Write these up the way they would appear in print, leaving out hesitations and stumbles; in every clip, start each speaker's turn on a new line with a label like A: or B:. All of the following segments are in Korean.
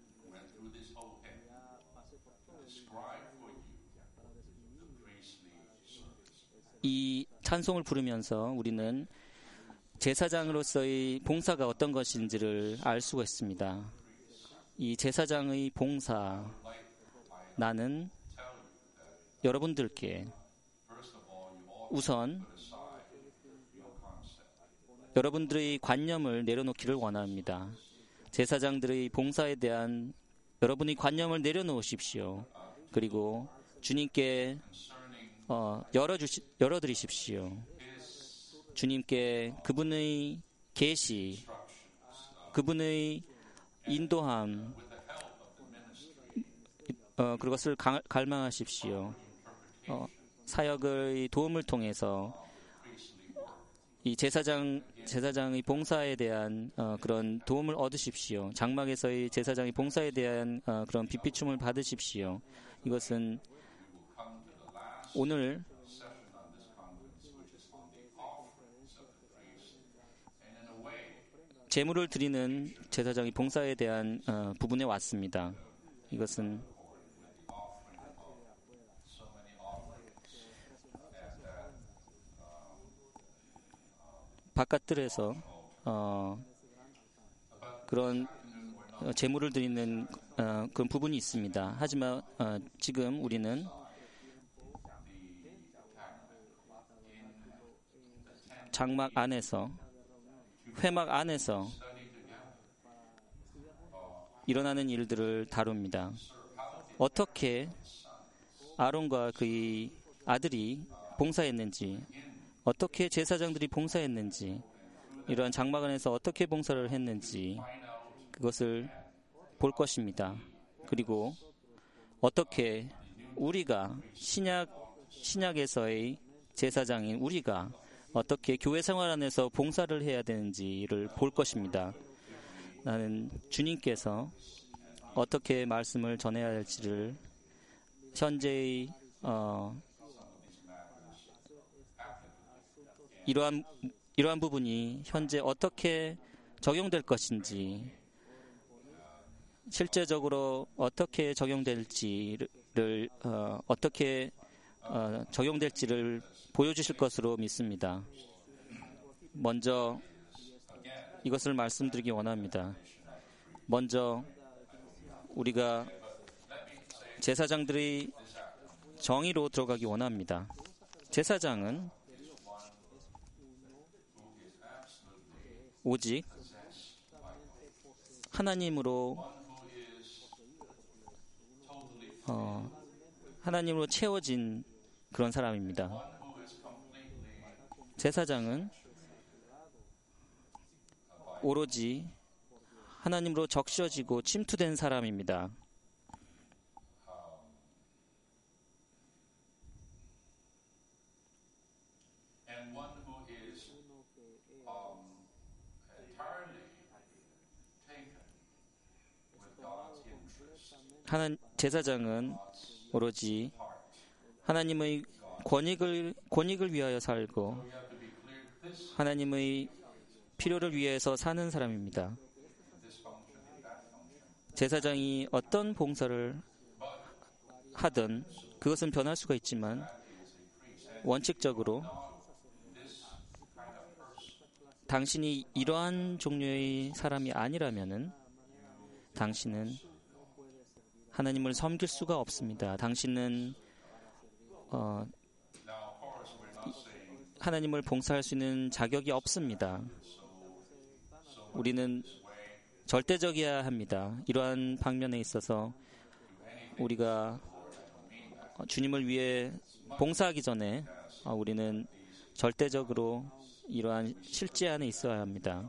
A: went through this whole hymn, describe for you the priestly service.
B: 이 찬송을 부르면서 우리는 제사장으로서의 봉사가 어떤 것인지를 알 수가 있습니다. 이 제사장의 봉사, 나는 여러분들께 우선 여러분들의 관념을 내려놓기를 원합니다. 제사장들의 봉사에 대한 여러분의 관념을 내려놓으십시오. 그리고 주님께 열어드리십시오. 주님께 그분의 계시, 그분의 인도함, 그것을 갈망하십시오. 사역의 도움을 통해서 이 제사장의 봉사에 대한 그런 도움을 얻으십시오. 장막에서의 제사장의 봉사에 대한 그런 빛비춤을 받으십시오. 이것은 오늘 제물을 드리는 제사장의 봉사에 대한 부분에 왔습니다. 이것은 바깥들에서 그런 제물을 드리는 그런 부분이 있습니다. 하지만 지금 우리는 장막 안에서, 회막 안에서 일어나는 일들을 다룹니다. 어떻게 아론과 그의 아들이 봉사했는지, 어떻게 제사장들이 봉사했는지, 이러한 장막 안에서 어떻게 봉사를 했는지 그것을 볼 것입니다. 그리고 어떻게 우리가 신약에서의 제사장인 우리가 어떻게 교회 생활 안에서 봉사를 해야 되는지를 볼 것입니다. 나는 주님께서 어떻게 말씀을 전해야 할지를 현재의 이러한 부분이 현재 어떻게 적용될 것인지, 실제적으로 어떻게 적용될지를 어떻게 적용될지를 보여주실 것으로 믿습니다. 먼저 이것을 말씀드리기 원합니다. 먼저 우리가 제사장들의 정의로 들어가기 원합니다. 제사장은 오직 하나님으로 채워진 그런 사람입니다. 제사장은 오로지 하나님으로 적셔지고 침투된 사람입니다. 제사장은 오로지 하나님의 권익을 위하여 살고 하나님의 필요를 위해서 사는 사람입니다. 제사장이 어떤 봉사를 하든 그것은 변할 수가 있지만 원칙적으로 당신이 이러한 종류의 사람이 아니라면은 당신은 하나님을 섬길 수가 없습니다. 당신은 하나님을 봉사할 수 있는 자격이 없습니다. 우리는 절대적이어야 합니다. 이러한 방면에 있어서 우리가 주님을 위해 봉사하기 전에 우리는 절대적으로 이러한 실제 안에 있어야 합니다.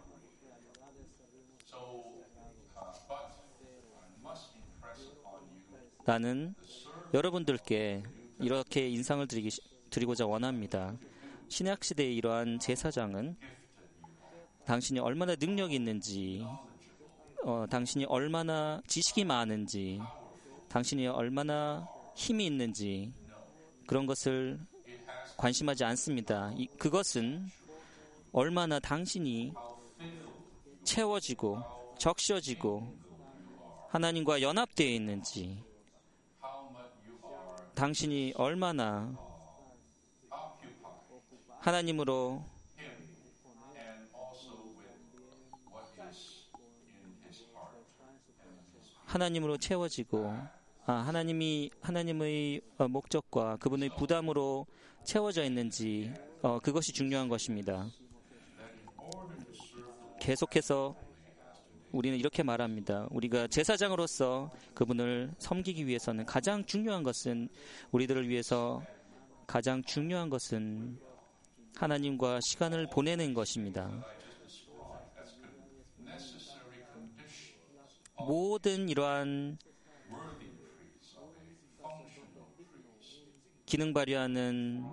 B: 나는 여러분들께 이렇게 인상을 드리고자 원합니다. 신약시대의 이러한 제사장은 당신이 얼마나 능력이 있는지, 당신이 얼마나 지식이 많은지, 당신이 얼마나 힘이 있는지 그런 것을 관심하지 않습니다. 그것은 얼마나 당신이 채워지고 적셔지고 하나님과 연합되어 있는지,
A: how much you are
B: 당신이 얼마나
A: occupied
B: 하나님으로
A: Him and also with what is in His heart and in His
B: 하나님으로 채워지고 하나님의 목적과 그분의 부담으로 채워져 있는지 그것이 중요한 것입니다. 계속해서 우리는 이렇게 말합니다. 우리가 제사장으로서 그분을 섬기기 위해서는 가장 중요한 것은 우리들을 위해서 가장 중요한 것은 하나님과 시간을 보내는 것입니다.
A: necessary condition
B: 모든 이러한
A: worthy priest, of a functional priest.
B: 기능 발휘하는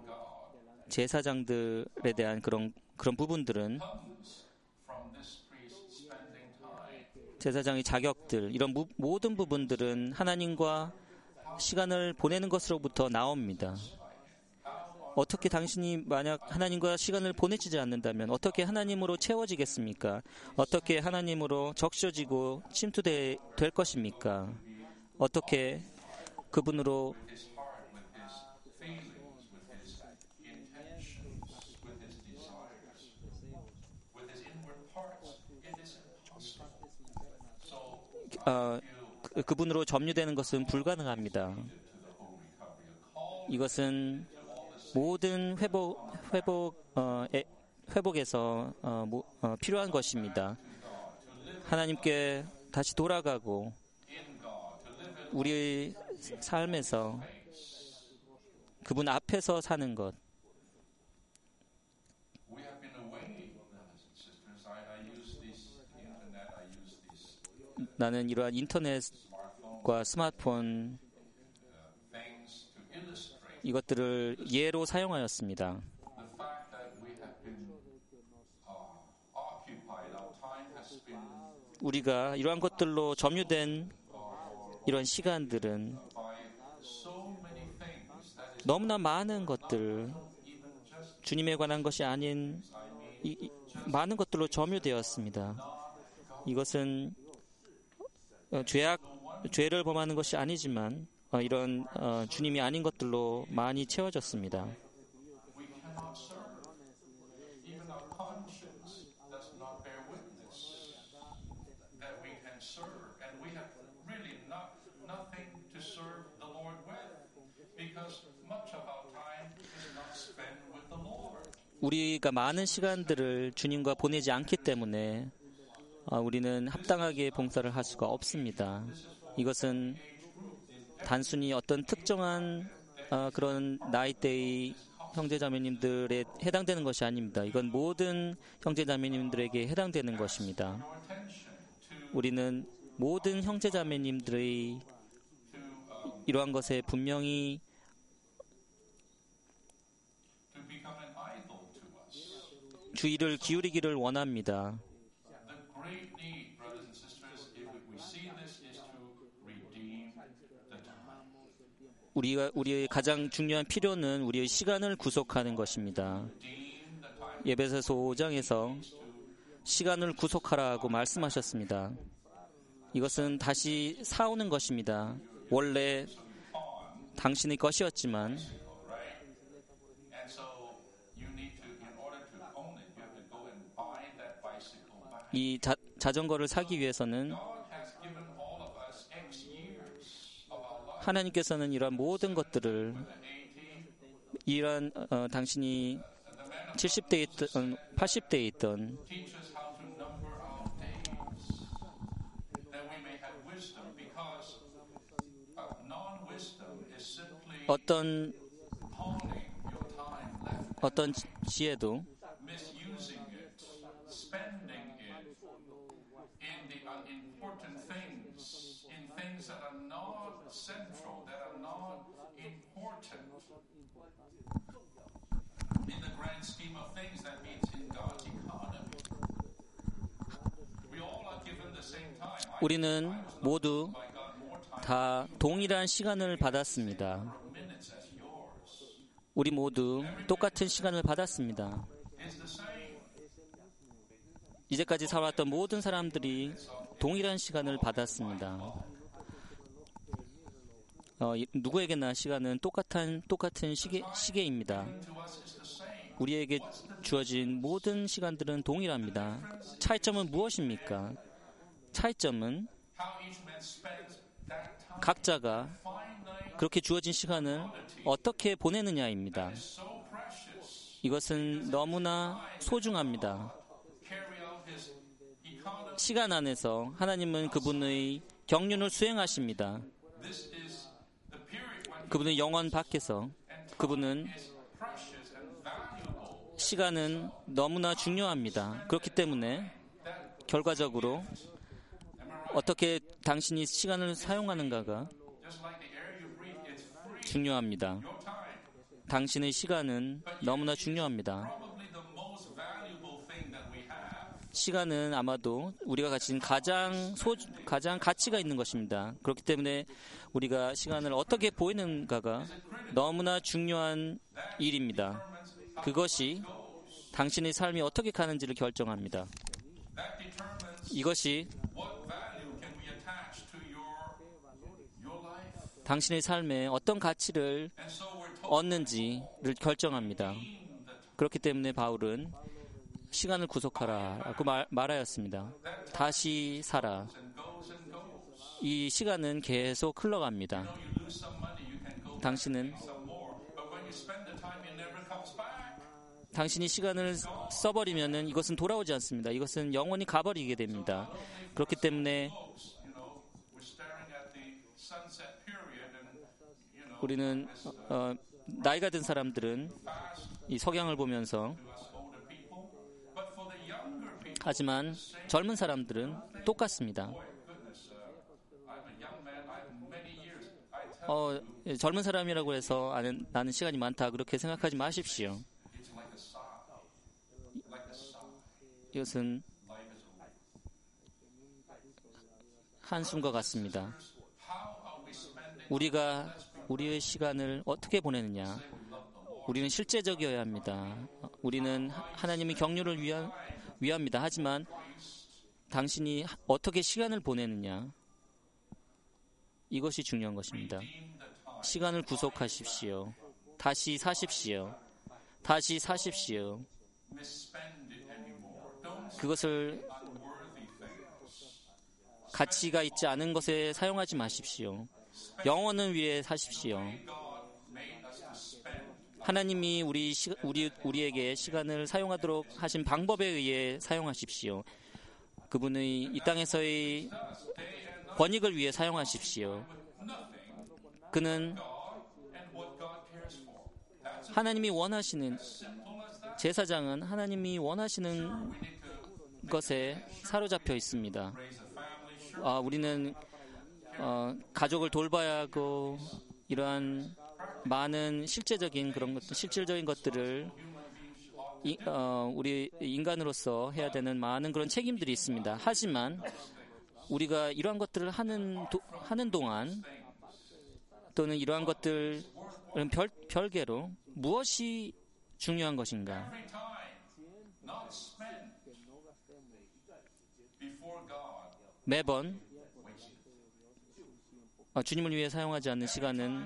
B: 제사장들에 대한 그런 부분들은
A: Comes from this priest spending time
B: 제사장의 자격들, 이런 모든 부분들은 하나님과 시간을 보내는 것으로부터 나옵니다. 어떻게 당신이 만약 하나님과 시간을 보내지 않는다면 어떻게 하나님으로 채워지겠습니까? 어떻게 하나님으로 적셔지고 침투될 것입니까? 어떻게 그분으로
A: his heart, with his feelings, with his intentions, with his desires, with his inward parts. It is impossible. So
B: 그분으로 점유되는 것은 불가능합니다. 이것은 모든 회복에서 필요한 것입니다. 하나님께 다시 돌아가고 우리의 삶에서 그분 앞에서 사는 것.
A: we have been away, brothers and sisters. I use this internet. I use this
B: 나는 이러한 인터넷과 스마트폰
A: things to illustrate
B: 이것들을 예로 사용하였습니다.
A: the fact that we have been occupied. Our time has been
B: 우리가 이러한 것들로 점유된 이런 시간들은
A: by so many things that is
B: 너무나 많은 것들,
A: even just
B: 주님에 관한 것이 아닌 많은 것들로 점유되었습니다. 이것은 죄를 범하는 것이 아니지만 이런 주님이 아닌 것들로 많이 채워졌습니다.
A: we cannot serve. Even our conscience does not bear witness that we can serve, and we have really nothing to serve the Lord with, because much of our time is not spent with the Lord.
B: 우리가 많은 시간들을 주님과 보내지 않기 때문에 우리는 합당하게 봉사를 할 수가 없습니다. 이것은 단순히 어떤 특정한 그런 나이대의 형제자매님들에 해당되는 것이 아닙니다. 이건 모든 형제자매님들에게 해당되는 것입니다. 우리는 모든 형제자매님들의 이러한 것에 분명히
A: To become an idol to us.
B: 주의를 기울이기를 원합니다.
A: The great need, brothers and sisters, if we see this, is to redeem the time.
B: 우리의 가장 중요한 필요는 우리의 시간을 구속하는 것입니다.
A: Redeem the time.
B: 예배소서 5장에서 시간을 구속하라고 말씀하셨습니다. 이것은 다시 사오는 것입니다. 원래 당신의 것이었지만
A: Right? And so you need to, in order to own it, you have to go and buy that bicycle back.
B: 이 자전거를 사기 위해서는
A: God has given all of us X years of our life.
B: 하나님께서는 이러한 모든 것들을
A: 80,
B: 이러한 당신이 70대에 있던 80대에 있던
A: teach us how to number our days, that we may have wisdom, because non-wisdom is simply
B: 어떤
A: pawning your time left,
B: 어떤 지혜도
A: misusing it, spending it in the unimportant things, in things that are not central, that are not important. In the grand scheme of things, that means in God's economy. We all are given the same time.
B: 우리는 모두
A: I got more time
B: 다 동일한 시간을 받았습니다.
A: minutes as yours.
B: 우리 모두 똑같은 시간을 받았습니다.
A: It's the same.
B: 이제까지 살아왔던 모든 사람들이 동일한 시간을 받았습니다. 누구에게나 시간은 똑같은 시계입니다. 우리에게 주어진 모든 시간들은 동일합니다. 차이점은 무엇입니까? 차이점은 각자가 그렇게 주어진 시간을 어떻게 보내느냐입니다. 이것은 너무나 소중합니다. 시간 안에서 하나님은 그분의 경륜을 수행하십니다. 그분의 영원 밖에서 그분은 시간은 너무나 중요합니다. 그렇기 때문에 결과적으로 어떻게 당신이 시간을 사용하는가가 중요합니다. 당신의 시간은 너무나 중요합니다. 시간은 아마도 우리가 가진 가장 가치가 있는 것입니다. 그렇기 때문에 우리가 시간을 어떻게 보이는가가 너무나 중요한 일입니다. 그것이 당신의 삶이 어떻게 가는지를 결정합니다. 이것이 당신의 삶에 어떤 가치를 얻는지를 결정합니다. 그렇기 때문에 바울은 시간을 구속하라고 말하였습니다. 다시 살아. 이 시간은 계속 흘러갑니다. 당신이 시간을 써버리면은 이것은 돌아오지 않습니다. 이것은 영원히 가버리게 됩니다. 그렇기 때문에 우리는 나이가 든 사람들은 이 석양을 보면서 하지만 젊은 사람들은 똑같습니다. 젊은 사람이라고 해서 나는 시간이 많다 그렇게 생각하지 마십시오. 이것은 한숨과 같습니다. 우리가 우리의 시간을 어떻게 보내느냐? 우리는 실제적이어야 합니다. 우리는 하나님의 경륜을 위합니다. 하지만 당신이 어떻게 시간을 보내느냐? 이것이 중요한 것입니다. 시간을 구속하십시오. 다시 사십시오. 다시 사십시오. 그것을 가치가 있지 않은 것에 사용하지 마십시오. 영혼을 위해 사십시오. 하나님이 우리에게 시간을 사용하도록 하신 방법에 의해 사용하십시오. 그분의 이 땅에서의 권익을 위해 사용하십시오. 그는 하나님이 원하시는 제사장은 하나님이 원하시는 것에 사로잡혀 있습니다. 우리는 가족을 돌봐야 하고 이러한 많은 실질적인 것들을 우리 인간으로서 해야 되는 많은 그런 책임들이 있습니다. 하지만 우리가 이러한 것들을 하는 동안 또는 이러한 것들은 별개로 무엇이 중요한 것인가? 매번 주님을 위해 사용하지 않는 시간은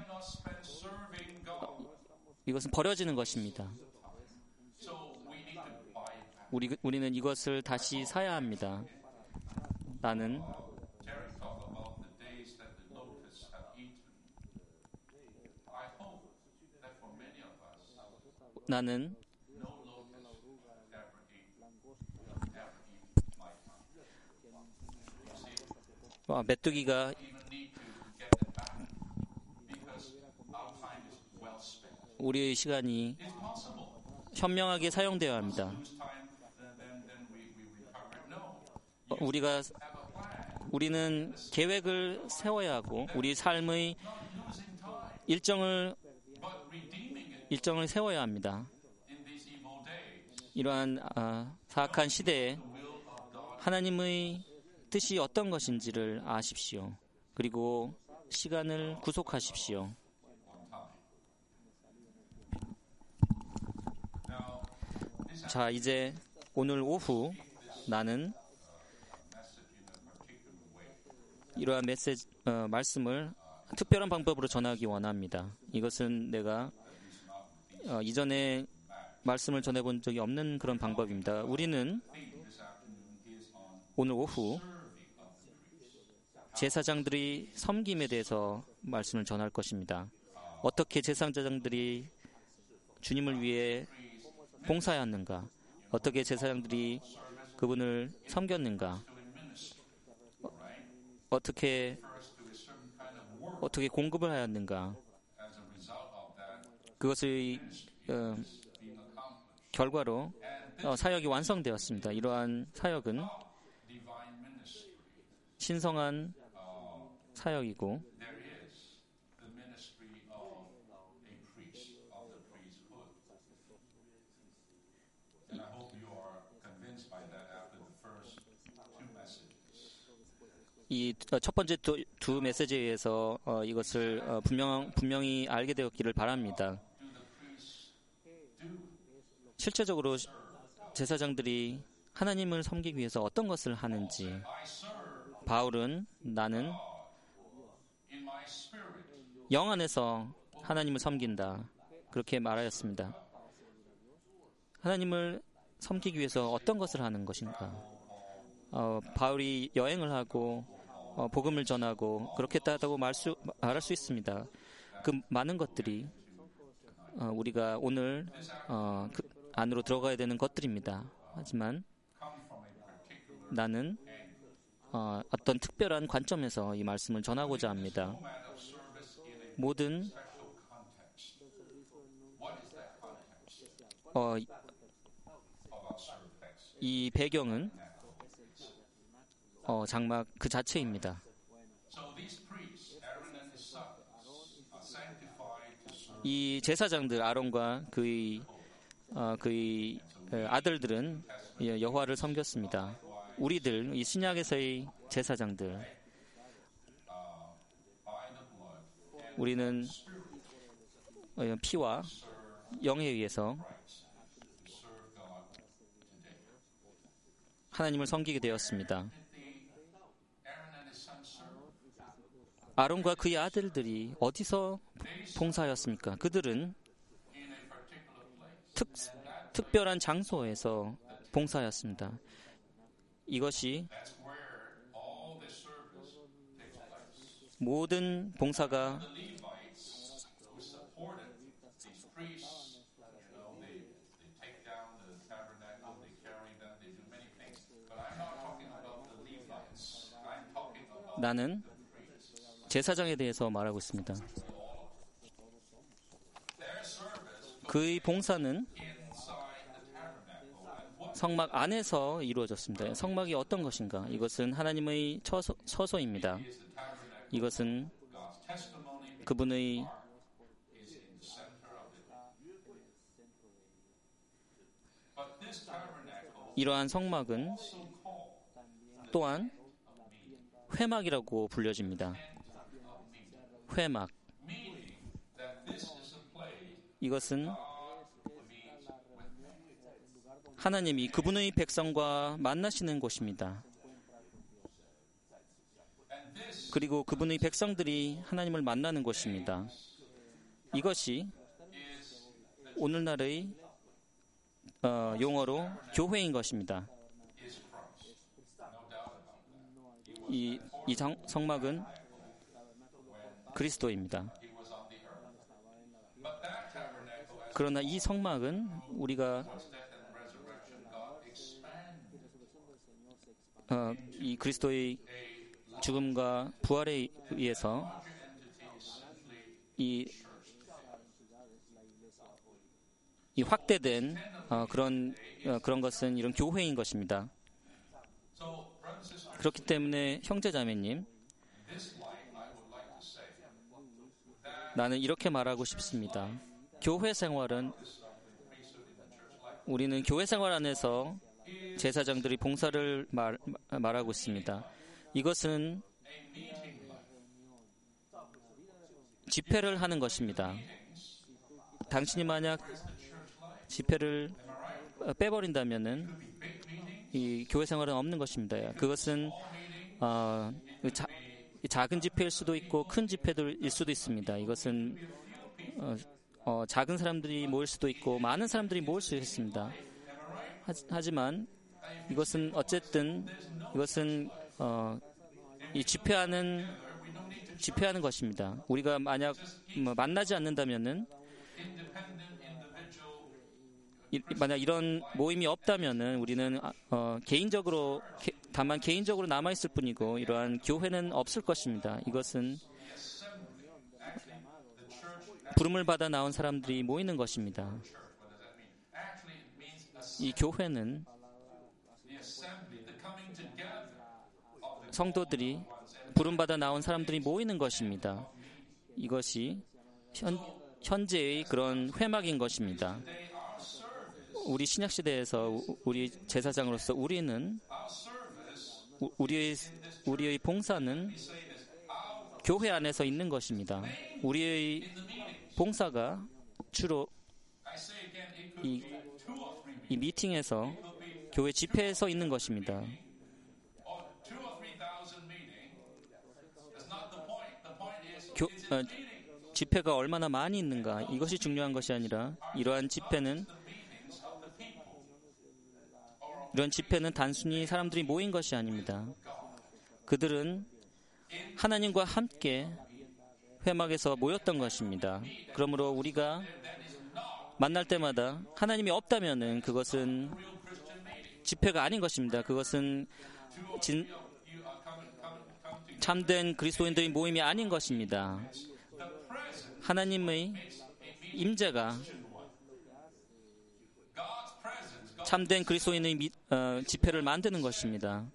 B: 이것은 버려지는 것입니다. 우리는 이것을 다시 사야 합니다. 나는 메뚜기가 우리의 시간이 현명하게 사용되어야 합니다. 우리는 계획을 세워야 하고 우리 삶의 일정을 세워야 합니다. 이러한 사악한 시대에 하나님의 뜻이 어떤 것인지를 아십시오. 그리고 시간을 구속하십시오. 자, 이제 오늘 오후 나는 이러한 말씀을 특별한 방법으로 전하기 원합니다. 이것은 내가 이전에 말씀을 전해본 적이 없는 그런 방법입니다. 우리는 오늘 오후 제사장들이 섬김에 대해서 말씀을 전할 것입니다. 어떻게 제사장들이 주님을 위해 봉사하였는가? 어떻게 제사장들이 그분을 섬겼는가? 어떻게 공급을 하였는가? 그것의 결과로 사역이 완성되었습니다. 이러한 사역은 신성한 사역이고 이 첫 번째 두 메시지에 의해서 이것을 분명히 알게 되었기를 바랍니다. 실제적으로 제사장들이 하나님을 섬기기 위해서 어떤 것을 하는지 바울은 나는 영 안에서 하나님을 섬긴다 그렇게 말하였습니다. 하나님을 섬기기 위해서 어떤 것을 하는 것인가? 바울이 여행을 하고 복음을 전하고 그렇게 했다고 말할 수 있습니다. 그 많은 것들이 우리가 오늘 그 안으로 들어가야 되는 것들입니다. 하지만 나는 어떤 특별한 관점에서 이 말씀을 전하고자 합니다. 모든 이 배경은 장막 그 자체입니다. 이 제사장들 아론과 그의 아들들은 여호와를 섬겼습니다. 우리들 이 신약에서의 제사장들 우리는 피와 영에 의해서 하나님을 섬기게 되었습니다. 아론과 그의 아들들이 어디서 봉사하였습니까? 그들은 특별한 장소에서 봉사하였습니다. 이것이 모든 봉사가 나는 제사장에 대해서 말하고 있습니다. 그의 봉사는 성막 안에서 이루어졌습니다. 성막이 어떤 것인가? 이것은 하나님의 처소입니다. 이것은 그분의 이러한 성막은 또한 회막이라고 불려집니다. 회막. 이것은 하나님이 그분의 백성과 만나시는 곳입니다. 그리고 그분의 백성들이 하나님을 만나는 곳입니다. 이것이 오늘날의 용어로 교회인 것입니다. 이 성막은 그리스도입니다. 그러나 이 성막은 우리가 이 그리스도의 죽음과 부활에 의해서 이 확대된 그런 것은 이런 교회인 것입니다. 그렇기 때문에 형제자매님, 나는 이렇게 말하고 싶습니다. 교회 생활은 우리는 교회 생활 안에서 제사장들이 봉사를 말하고 있습니다. 이것은 집회를 하는 것입니다. 당신이 만약 집회를 빼버린다면은 이 교회 생활은 없는 것입니다. 그것은 작은 집회일 수도 있고 큰 집회일 수도 있습니다. 이것은 작은 사람들이 모일 수도 있고 많은 사람들이 모일 수 있습니다. 하지만 이것은 어쨌든 이것은 이 집회하는 것입니다. 우리가 만약 만나지 않는다면은 만약 이런 모임이 없다면은 우리는 다만 개인적으로 남아 있을 뿐이고 이러한 교회는 없을 것입니다. 이것은 부름을 받아 나온 사람들이 모이는 것입니다. 이 교회는 성도들이 부름받아 나온 사람들이 모이는 것입니다. 이것이 현재의 그런 회막인 것입니다. 우리 신약시대에서 우리 제사장으로서 우리의 봉사는 교회 안에서 있는 것입니다. 우리의 봉사가 주로 이 미팅에서 교회 집회에서 있는 것입니다. 집회가 얼마나 많이 있는가 이것이 중요한 것이 아니라 이러한 집회는 단순히 사람들이 모인 것이 아닙니다. 그들은 하나님과 함께 회막에서 모였던 것입니다. 그러므로 우리가 만날 때마다 하나님이 없다면은 그것은 집회가 아닌 것입니다. 그것은 참된 그리스도인들의 모임이 아닌 것입니다. 하나님의 임재가 참된 그리스도인의 집회를 만드는 것입니다.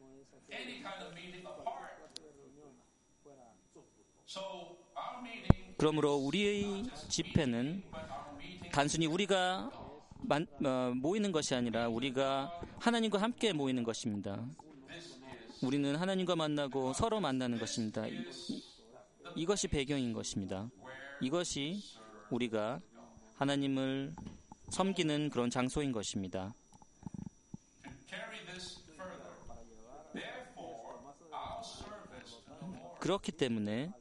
B: 그러므로 우리의 집회는 단순히 우리가 모이는 것이 아니라 우리가 하나님과 함께 모이는 것입니다. 우리는 하나님과 만나고 서로 만나는 것입니다. 이것이 배경인 것입니다. 이것이 우리가 하나님을 섬기는 그런 장소인 것입니다. 그렇기 때문에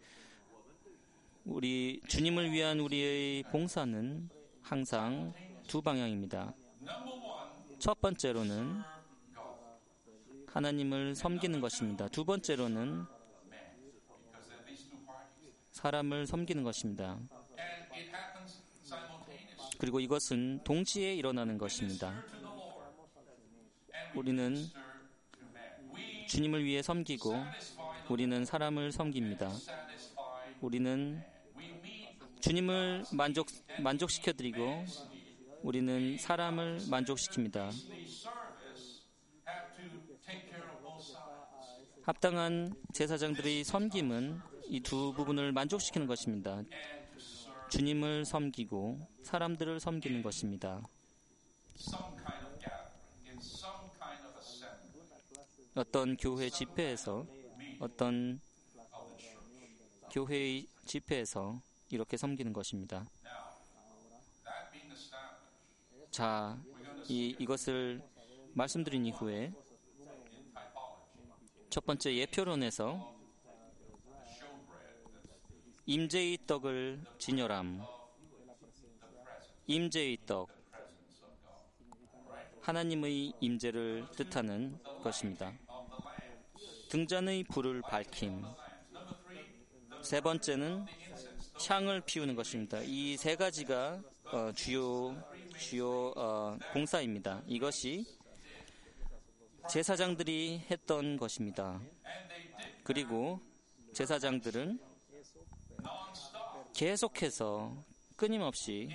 B: 우리 주님을 위한 우리의 봉사는 항상 두 방향입니다. 첫 번째로는 하나님을 섬기는 것입니다. 두 번째로는 사람을 섬기는 것입니다. 그리고 이것은 동시에 일어나는 것입니다. 우리는 주님을 위해 섬기고 우리는 사람을 섬깁니다. 우리는 주님을 만족시켜드리고 우리는 사람을 만족시킵니다. 합당한 제사장들의 섬김은 이 두 부분을 만족시키는 것입니다. 주님을 섬기고 사람들을 섬기는 것입니다. 어떤 교회 집회에서 교회의 집회에서 이렇게 섬기는 것입니다. 자, 이것을 말씀드린 이후에 첫 번째 예표론에서 임재의 떡을 진열함. 임재의 떡, 하나님의 임재를 뜻하는 것입니다. 등잔의 불을 밝힘. 세 번째는 향을 피우는 것입니다. 이 세 가지가 주요 공사입니다. 이것이 제사장들이 했던 것입니다. 그리고 제사장들은 계속해서 끊임없이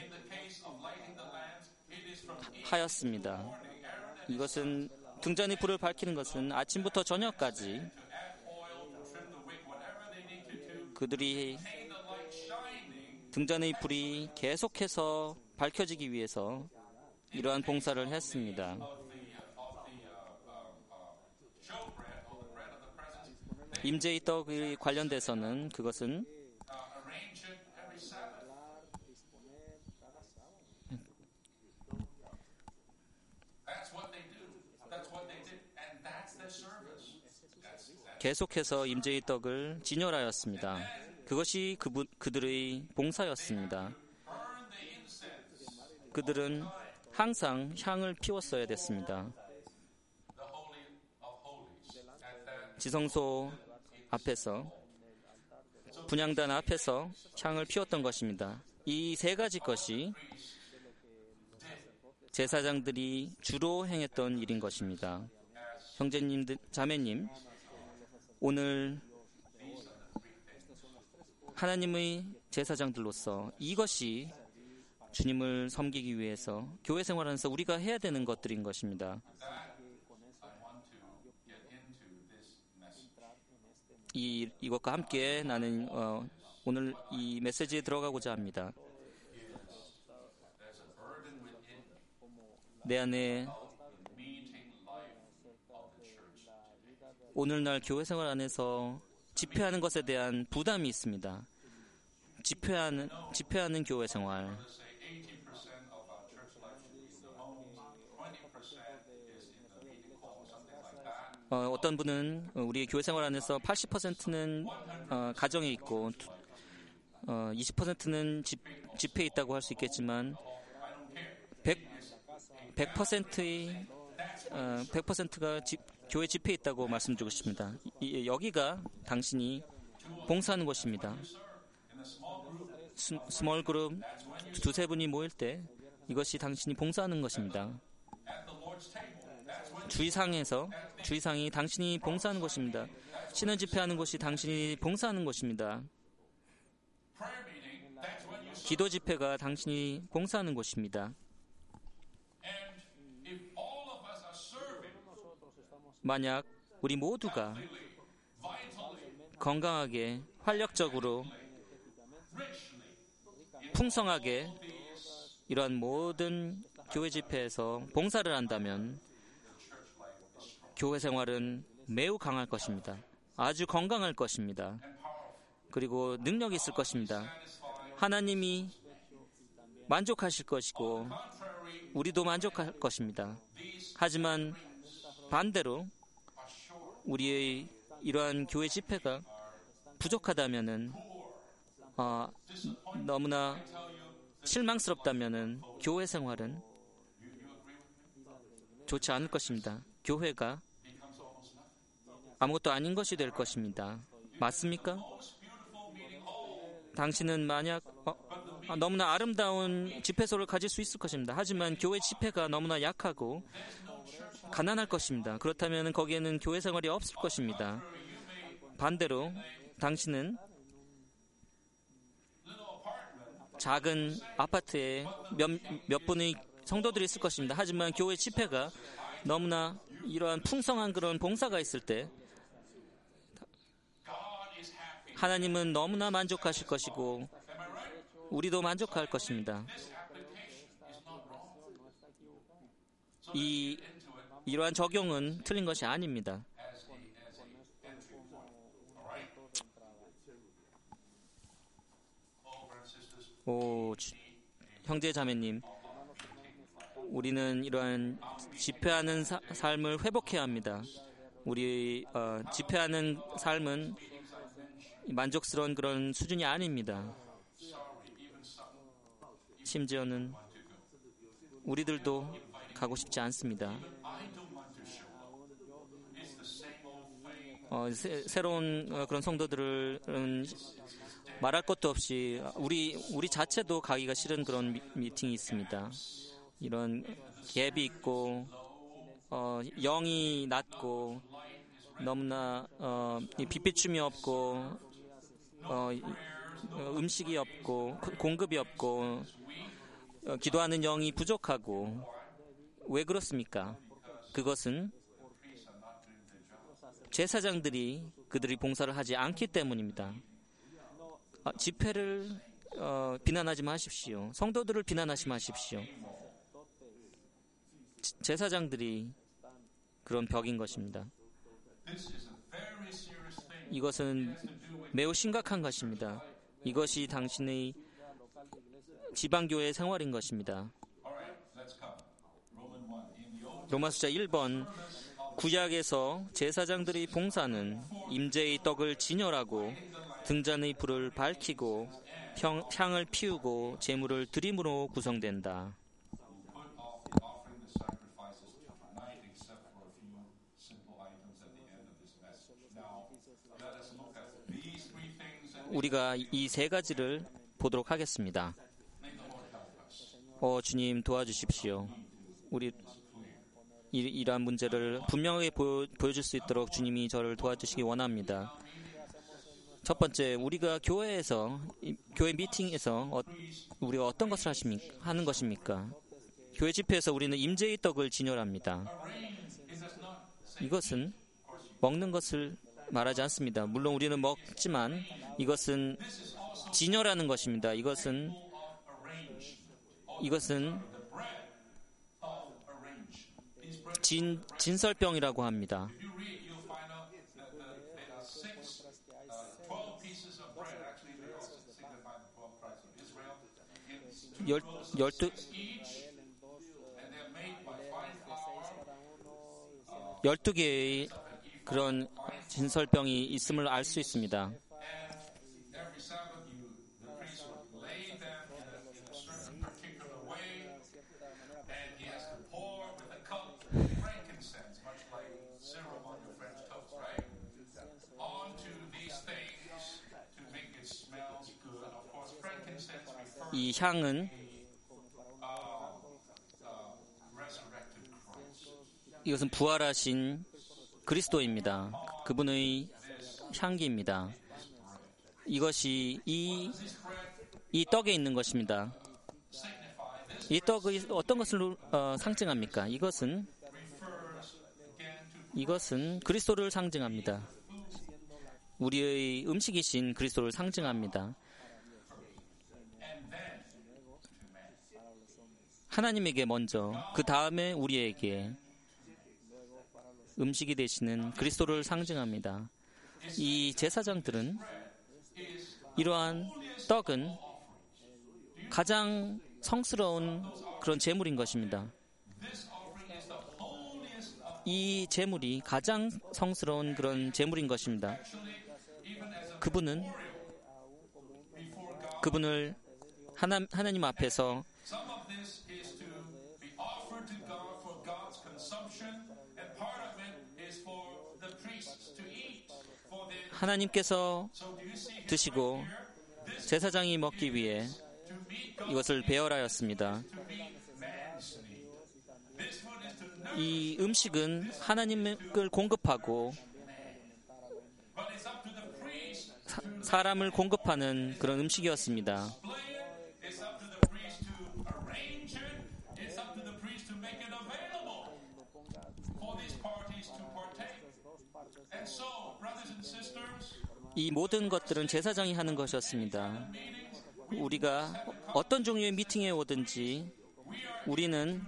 B: 하였습니다. 이것은 등잔의 불을 밝히는 것은 아침부터 저녁까지 그들이 등잔의 불이 계속해서 밝혀지기 위해서 이러한 봉사를 했습니다. 임재의 떡에 관련돼서는 그것은 계속해서 임재의 떡을 진열하였습니다. 그것이 그들의 봉사였습니다. 그들은 항상 향을 피웠어야 됐습니다. 지성소 앞에서, 분향단 앞에서 향을 피웠던 것입니다. 이 세 가지 것이 제사장들이 주로 행했던 일인 것입니다. 형제님, 자매님, 오늘 하나님의 제사장들로서 이것이 주님을 섬기기 위해서 교회 생활하면서 우리가 해야 되는 것들인 것입니다. 이것과 함께 나는 오늘 이 메시지에 들어가고자 합니다. 내 안에 오늘날 교회 생활 안에서 집회하는 것에 대한 부담이 있습니다. 집회하는 교회 생활. 어떤 분은 우리 교회 생활 안에서 80%는 가정에 있고 20%는 집회에 있다고 할 수 있겠지만 100%가 교회 집회에 있다고 말씀드리고 싶습니다. 여기가 당신이 봉사하는 곳입니다. 스몰 그룹 두세 분이 모일 때 이것이 당신이 봉사하는 것입니다. 주의상이 당신이 봉사하는 것입니다. 신은 집회하는 곳이 당신이 봉사하는 곳입니다. 기도 집회가 당신이 봉사하는 곳입니다. 만약 우리 모두가 건강하게, 활력적으로, 풍성하게 이러한 모든 교회 집회에서 봉사를 한다면 교회 생활은 매우 강할 것입니다. 아주 건강할 것입니다. 그리고 능력이 있을 것입니다. 하나님이 만족하실 것이고 우리도 만족할 것입니다. 하지만 반대로 우리의 이러한 교회 집회가 부족하다면은 너무나 실망스럽다면은 교회 생활은 좋지 않을 것입니다. 교회가 아무것도 아닌 것이 될 것입니다. 맞습니까? 당신은 만약 너무나 아름다운 집회소를 가질 수 있을 것입니다. 하지만 교회 집회가 너무나 약하고 가난할 것입니다. 그렇다면 거기에는 교회 생활이 없을 것입니다. 반대로 당신은 작은 아파트에 몇 분의 성도들이 있을 것입니다. 하지만 교회 집회가 너무나 이러한 풍성한 그런 봉사가 있을 때 하나님은 너무나 만족하실 것이고 우리도 만족할 것입니다. 이러한 적용은 틀린 것이 아닙니다. 형제 자매님, 우리는 이러한 집회하는 삶을 회복해야 합니다. 우리 집회하는 삶은 만족스러운 그런 수준이 아닙니다. 심지어는 우리들도 가고 싶지 않습니다. 새로운 그런 성도들은 말할 것도 없이 우리 자체도 가기가 싫은 그런 미팅이 있습니다. 이런 갭이 있고 영이 낮고 너무나 빛비춤이 없고 음식이 없고 공급이 없고 기도하는 영이 부족하고 왜 그렇습니까? 그것은 제사장들이 그들이 봉사를 하지 않기 때문입니다. 집회를 비난하지 마십시오. 성도들을 비난하지 마십시오. 제사장들이 그런 벽인 것입니다. 이것은 매우 심각한 것입니다. 이것이 당신의 지방교회 생활인 것입니다. 로마서 1번 구약에서 제사장들의 봉사는 임재의 떡을 진열하고 등잔의 불을 밝히고 향을 피우고 제물을 드림으로 구성된다. 우리가 이 세 가지를 보도록 하겠습니다. 주님 도와주십시오. 우리 이러한 문제를 분명하게 보여줄 수 있도록 주님이 저를 도와주시기 원합니다. 첫 번째, 우리가 교회에서 교회 미팅에서 우리가 어떤 것을 하는 것입니까? 교회 집회에서 우리는 임재의 떡을 진열합니다. 이것은 먹는 것을 말하지 않습니다. 물론 우리는 먹지만 이것은 진열하는 것입니다. 이것은 진설병이라고 합니다. 12개의 그런 진설병이 있음을 알 수 있습니다. 이 향은 이것은 부활하신 그리스도입니다. 그분의 향기입니다. 이것이 이 떡에 있는 것입니다. 이 떡이 어떤 것을 상징합니까? 이것은 그리스도를 상징합니다. 우리의 음식이신 그리스도를 상징합니다. 하나님에게 먼저, 그 다음에 우리에게 음식이 되시는 그리스도를 상징합니다. 이 제사장들은 이러한 떡은 가장 성스러운 그런 제물인 것입니다. 이 제물이 가장 성스러운 그런 제물인 것입니다. 그분을 하나님 앞에서 하나님께서 드시고 제사장이 먹기 위해 이것을 배열하였습니다. 이 음식은 하나님을 공급하고 사람을 공급하는 그런 음식이었습니다. 이 모든 것들은 제사장이 하는 것이었습니다. 우리가 어떤 종류의 미팅에 오든지 우리는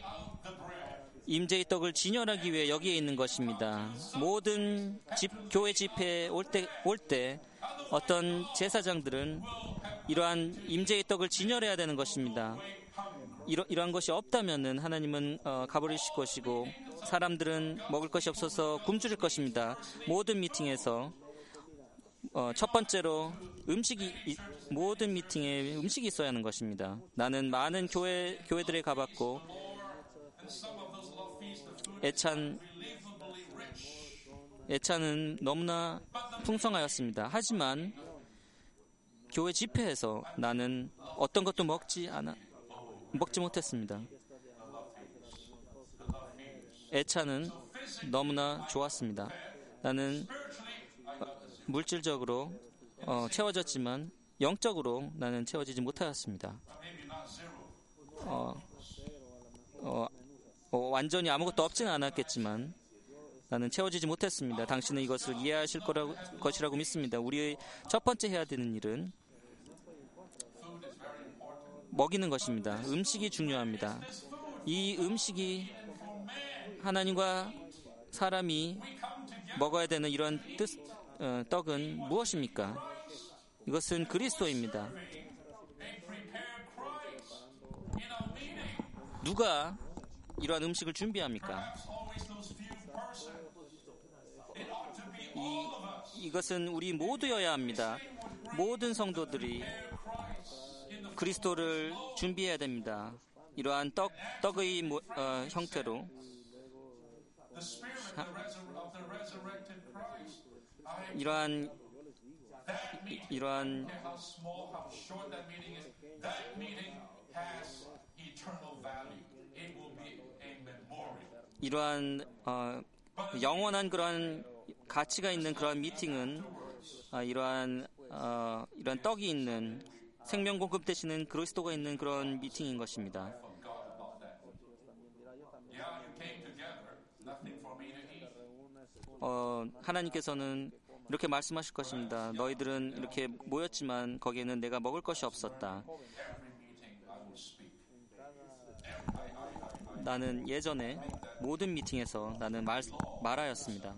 B: 임재의 떡을 진열하기 위해 여기에 있는 것입니다. 모든 교회 집회에 올 때 어떤 제사장들은 이러한 임재의 떡을 진열해야 되는 것입니다. 이러한 것이 없다면은 하나님은 가버리실 것이고 사람들은 먹을 것이 없어서 굶주릴 것입니다. 모든 미팅에서 첫 번째로 모든 미팅에 음식이 있어야 하는 것입니다. 나는 많은 교회들에 가봤고 애찬은 너무나 풍성하였습니다. 하지만 교회 집회에서 나는 어떤 것도 먹지 못했습니다. 애찬은 너무나 좋았습니다. 나는 물질적으로 채워졌지만 영적으로 나는 채워지지 못하였습니다. 완전히 아무것도 없지는 않았겠지만 나는 채워지지 못했습니다. 당신은 이것을 이해하실 것이라고 믿습니다. 우리의 첫 번째 해야 되는 일은 먹이는 것입니다. 음식이 중요합니다. 이 음식이 하나님과 사람이 먹어야 되는 이런 떡은 무엇입니까? 이것은 그리스도입니다. 누가 이러한 음식을 준비합니까? 이것은 우리 모두여야 합니다. 모든 성도들이 그리스도를 준비해야 됩니다. 이러한 떡의 형태로 이러한 영원한 그러한 가치가 있는 그러한 미팅은 이러한 떡이 있는 생명 공급되시는 그리스도가 있는 그런 미팅인 것입니다. 하나님께서는 이렇게 말씀하실 것입니다. 너희들은 이렇게 모였지만 거기에는 내가 먹을 것이 없었다. 나는 예전에 모든 미팅에서 나는 말하였습니다.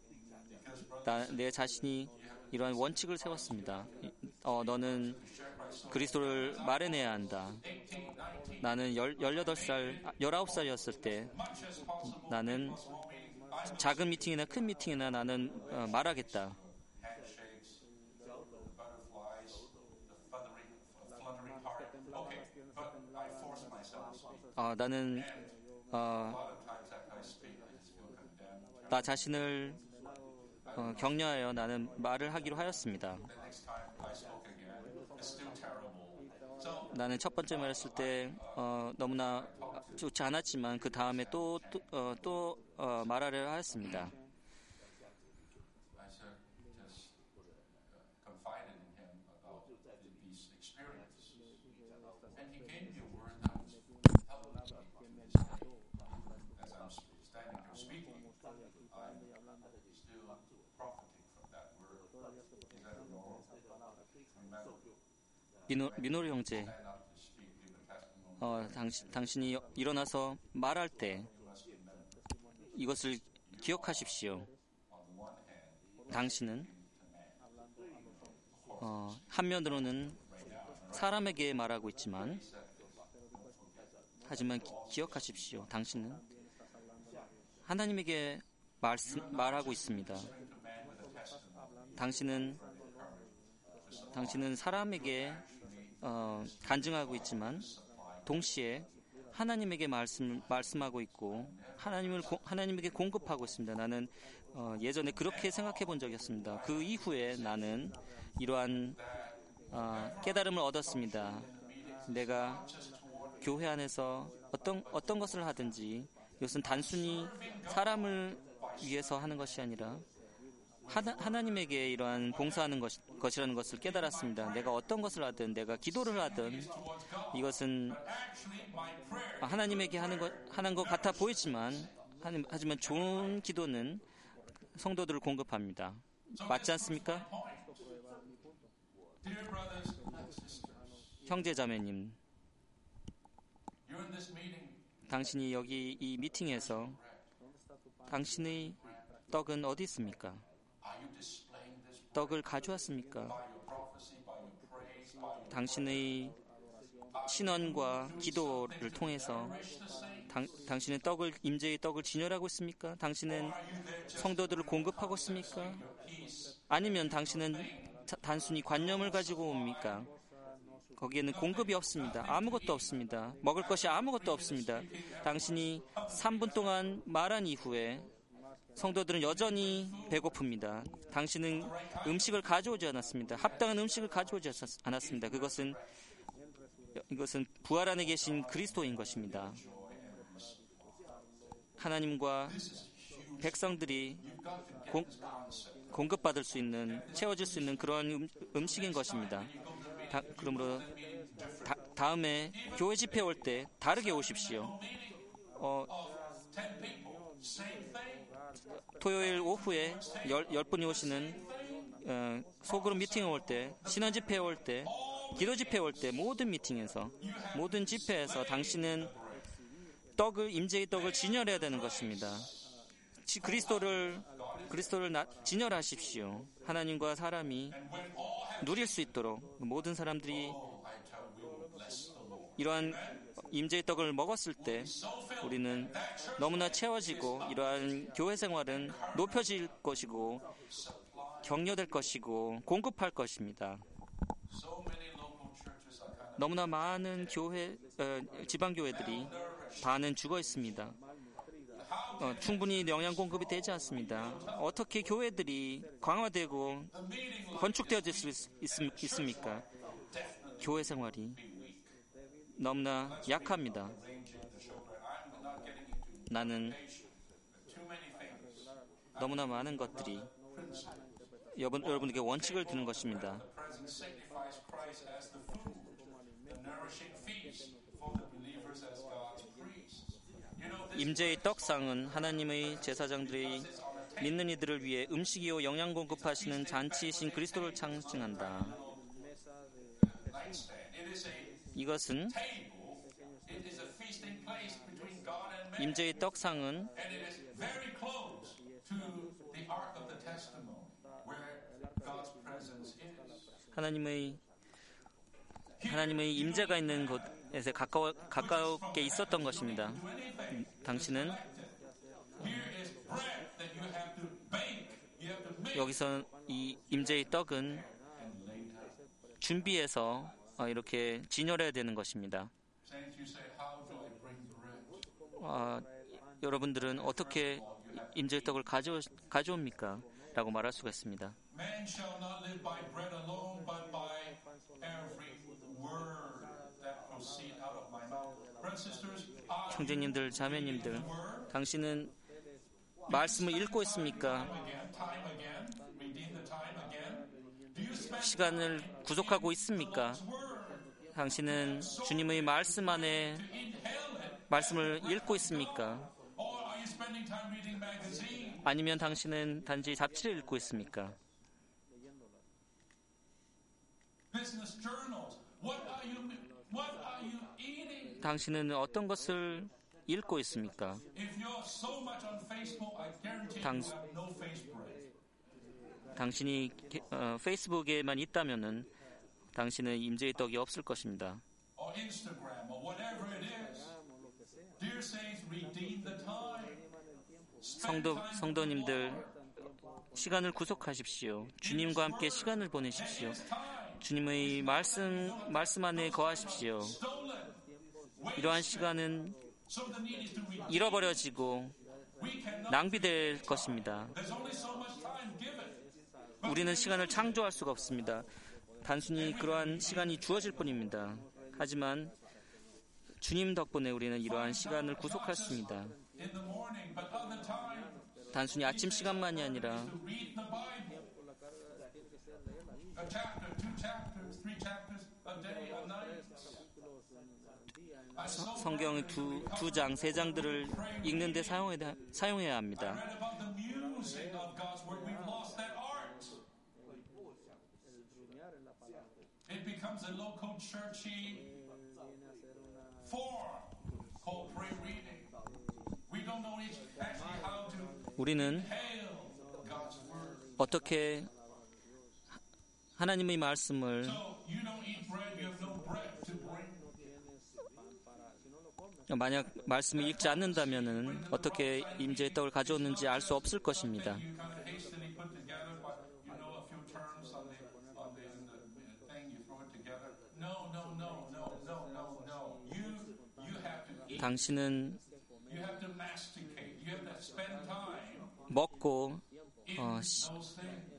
B: 내 자신이 이러한 원칙을 세웠습니다. 너는 그리스도를 말해내야 한다. 나는 19살이었을 때 나는 작은 미팅이나 큰 미팅이나 나는 말하겠다. 나는 나 자신을 격려하여 나는 말을 하기로 하였습니다. 나는 첫 번째 말했을 때 너무나 좋지 않았지만 그 다음에 또 말하려 하였습니다. 미노르 형제, 당신이 일어나서 말할 때 이것을 기억하십시오. 당신은 한면으로는 사람에게 말하고 있지만 하지만 기억하십시오. 당신은 하나님에게 말하고 있습니다. 당신은 사람에게 간증하고 있지만 동시에 하나님에게 말씀하고 있고 하나님에게 공급하고 있습니다. 나는 예전에 그렇게 생각해 본 적이 있습니다. 그 이후에 나는 이러한 깨달음을 얻었습니다. 내가 교회 안에서 어떤 것을 하든지 이것은 단순히 사람을 위해서 하는 것이 아니라 하나님에게 이러한 봉사하는 것이라는 것을 깨달았습니다. 내가 어떤 것을 하든 내가 기도를 하든 이것은 하나님에게 하는 것 같아 보이지만 하지만 좋은 기도는 성도들을 공급합니다. 맞지 않습니까? 형제자매님, 당신이 여기 이 미팅에서 당신의 떡은 어디 있습니까? 떡을 가져왔습니까? 당신의 신언과 기도를 통해서 당신은 임재의 떡을 진열하고 있습니까? 당신은 성도들을 공급하고 있습니까? 아니면 당신은 단순히 관념을 가지고 옵니까? 거기에는 공급이 없습니다. 아무것도 없습니다. 먹을 것이 아무것도 없습니다. 당신이 3분 동안 말한 이후에 성도들은 여전히 배고픕니다. 당신은 음식을 가져오지 않았습니다. 합당한 음식을 가져오지 않았습니다. 이것은 부활 안에 계신 그리스도인 것입니다. 하나님과 백성들이 공급받을 수 있는, 채워질 수 있는 그러한 음식인 것입니다. 그러므로 다음에 교회 집회 올 때 다르게 오십시오. 토요일 오후에 10분이 오시는 소그룹 미팅에 올 때, 신원 집회에 올 때, 기도 집회에 올 때 모든 미팅에서, 모든 집회에서 당신은 임재의 떡을 진열해야 되는 것입니다. 그리스도를 진열하십시오. 하나님과 사람이 누릴 수 있도록 모든 사람들이 이러한 임재의 떡을 먹었을 때 우리는 너무나 채워지고 이러한 교회 생활은 높여질 것이고 격려될 것이고 공급할 것입니다.
A: So many local churches are kind of
B: 너무나 많은 지방교회들이 반은 죽어 있습니다. 충분히 영양 공급이 되지 않습니다. 어떻게 교회들이 강화되고
A: the meeting
B: 건축되어질 수 있습니까? 교회 생활이 너무나 약합니다.
A: arranging the showbread. I'm not getting into
B: 나는
A: too many things.
B: 너무나 많은 것들이
A: Principle.
B: 여러분에게 원칙을 두는 것입니다.
A: The present signifies Christ as the food, the nourishing feast for the believers as God's priests. You know, this
B: 임재의 떡상은 하나님의 제사장들이 믿는 이들을 위해 음식이요 영양 공급하시는 잔치이신 그리스도를 상징한다.
A: nightstand. It is a
B: 이것은
A: table. It is a feasting place between God and man.
B: 임재의 떡상은
A: And it is very close to the Ark of the Testimony, where God's presence is.
B: 하나님의 임재가 있는 곳에서 가깝게 있었던 것입니다. 당신은
A: Here is bread that you have to bake. You have to make
B: 여기서 이 임재의 떡은
A: and lay down.
B: 준비해서 이렇게 진열해야 되는 것입니다.
A: Saints, you say, how do I bring the bread?
B: 여러분들은 어떻게 임재의 떡을 가져옵니까? 라고 말할 수가 있습니다.
A: Man shall not live by bread alone, but by every word that proceed out of my mouth. Brothers and sisters,
B: 형제님들, 자매님들, 당신은 말씀을 읽고 있습니까?
A: time again, redeem the time again. Do you spend
B: 시간을 구속하고 있습니까?
A: word
B: 당신은 주님의 말씀 안에
A: to inhale it,
B: 말씀을 읽고 있습니까?
A: or are you spending time reading magazines?
B: 아니면 당신은 단지 잡지를 읽고 있습니까?
A: Business journals. What are you eating?
B: 당신은 어떤 것을 읽고 있습니까?
A: If you're so much on Facebook, I guarantee
B: 당-
A: you have no face bread.
B: 당신이 페이스북에만 있다면은 당신은 임재의 떡이 없을 것입니다.
A: Or Instagram, or whatever it is. Dear saints, redeem the time. Spend time with
B: 성도님들,
A: the Lord.
B: 시간을 구속하십시오. 주님과 함께 시간을 보내십시오.
A: It's time.
B: 주님의 말씀 안에 거하십시오.
A: Stolen.
B: 이러한 시간은
A: So the need is to redeem.
B: 잃어버려지고
A: We cannot.
B: 낭비될 것입니다.
A: There's only so much time given.
B: 우리는 시간을 창조할 수가 없습니다. 단순히 그러한 시간이 주어질 뿐입니다. 하지만 주님 덕분에 우리는 이러한 시간을 구속할 수 있습니다.
A: In the morning, but other time
B: 단순히 아침 시간만이 아니라
A: to read the Bible. A chapter, 2 chapters, 3 chapters a day, a night.
B: 성경의 두 장, 세 장들을 읽는데 사용해야 합니다.
A: Read about the music of God's word. We've lost that art. It becomes a local churchy form called prayer reading. We don't know actually how to
B: 우리는
A: hail God's word.
B: 어떻게 하나님의 말씀을
A: So you don't eat bread, you have no bread to bring.
B: 만약 말씀을 읽지 않는다면은 어떻게 임재의 떡을 가져오는지 알 수 없을 것입니다.
A: You kind of hastily put together, but you know a few terms on the thing, you throw it together. No. You have to eat.
B: 당신은
A: You have to masticate. You have to spend time
B: 먹고
A: in
B: 시-
A: those things.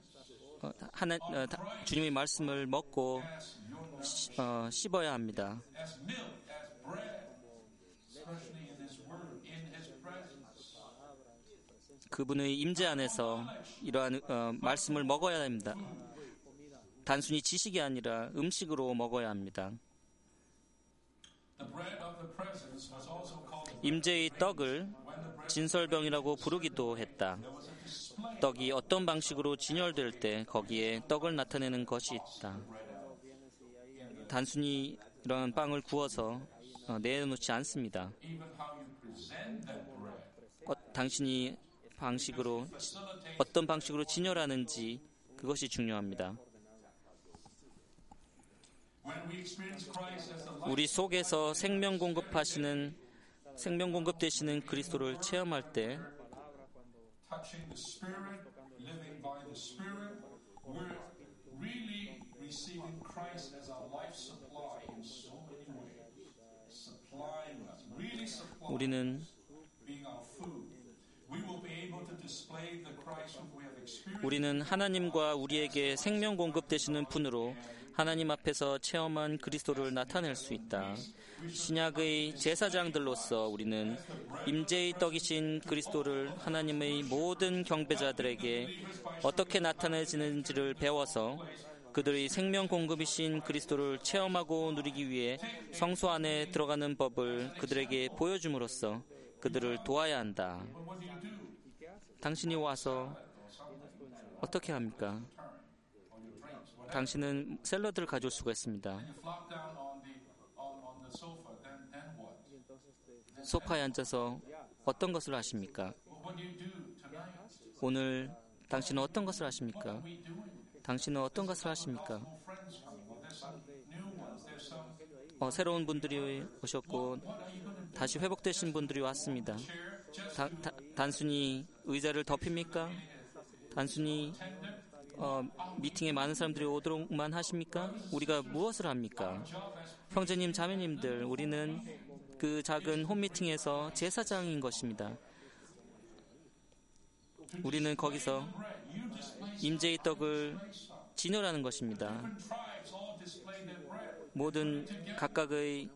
B: 주님의 말씀을 먹고
A: As your nourishment,
B: 씹어야 합니다.
A: as milk, as bread, especially in His Word, in His presence.
B: 그분의 임재 안에서 이러한 말씀을 먹어야 합니다. 단순히 지식이 아니라 음식으로 먹어야 합니다.
A: The bread of the presence was also called
B: 임재의 떡을
A: when the bread
B: 진설병이라고 부르기도 했다.
A: there was a display
B: 떡이 어떤 방식으로 진열될 때 거기에 떡을 나타내는 것이 있다.
A: bread out.
B: 단순히 이런 빵을 구워서 내놓지 않습니다.
A: Even how you present that bread.
B: 당신이 방식으로
A: Facilitate
B: 어떤 방식으로 진열하는지 그것이 중요합니다.
A: when we experience Christ as the life
B: 우리 속에서 생명 공급 되시는 그리스도를 체험할 때
A: touching the Spirit, living by the Spirit, we're really receiving Christ as our life supply in so many ways, supplying us, really supplying
B: 우리는
A: us, being our food. We will be able to display the Christ whom we have experienced.
B: 우리는 하나님과 우리에게 생명 공급되시는 분으로 하나님 앞에서 체험한 그리스도를 나타낼 수 있다. 신약의 제사장들로서 우리는 임재의 떡이신 그리스도를 하나님의 모든 경배자들에게 어떻게 나타내지는지를 배워서 그들의 생명 공급이신 그리스도를 체험하고 누리기 위해 성소 안에 들어가는 법을 그들에게 보여줌으로써 그들을 도와야 한다. 당신이 와서 어떻게 합니까? 당신은 샐러드를 가져올 수가 있습니다. 소파에 앉아서 어떤 것을 하십니까? 오늘 당신은 어떤 것을 하십니까? 당신은 어떤 것을 하십니까? 새로운 분들이 오셨고 다시 회복되신 분들이 왔습니다. 단순히 의자를 덮입니까? 단순히 미팅에 많은 사람들이 오도록만 하십니까? 우리가 무엇을 합니까? 형제님, 자매님들, 우리는 그 작은 홈미팅에서 제사장인 것입니다. 우리는 거기서 임재의 떡을 진열하는 것입니다. 모든 각각의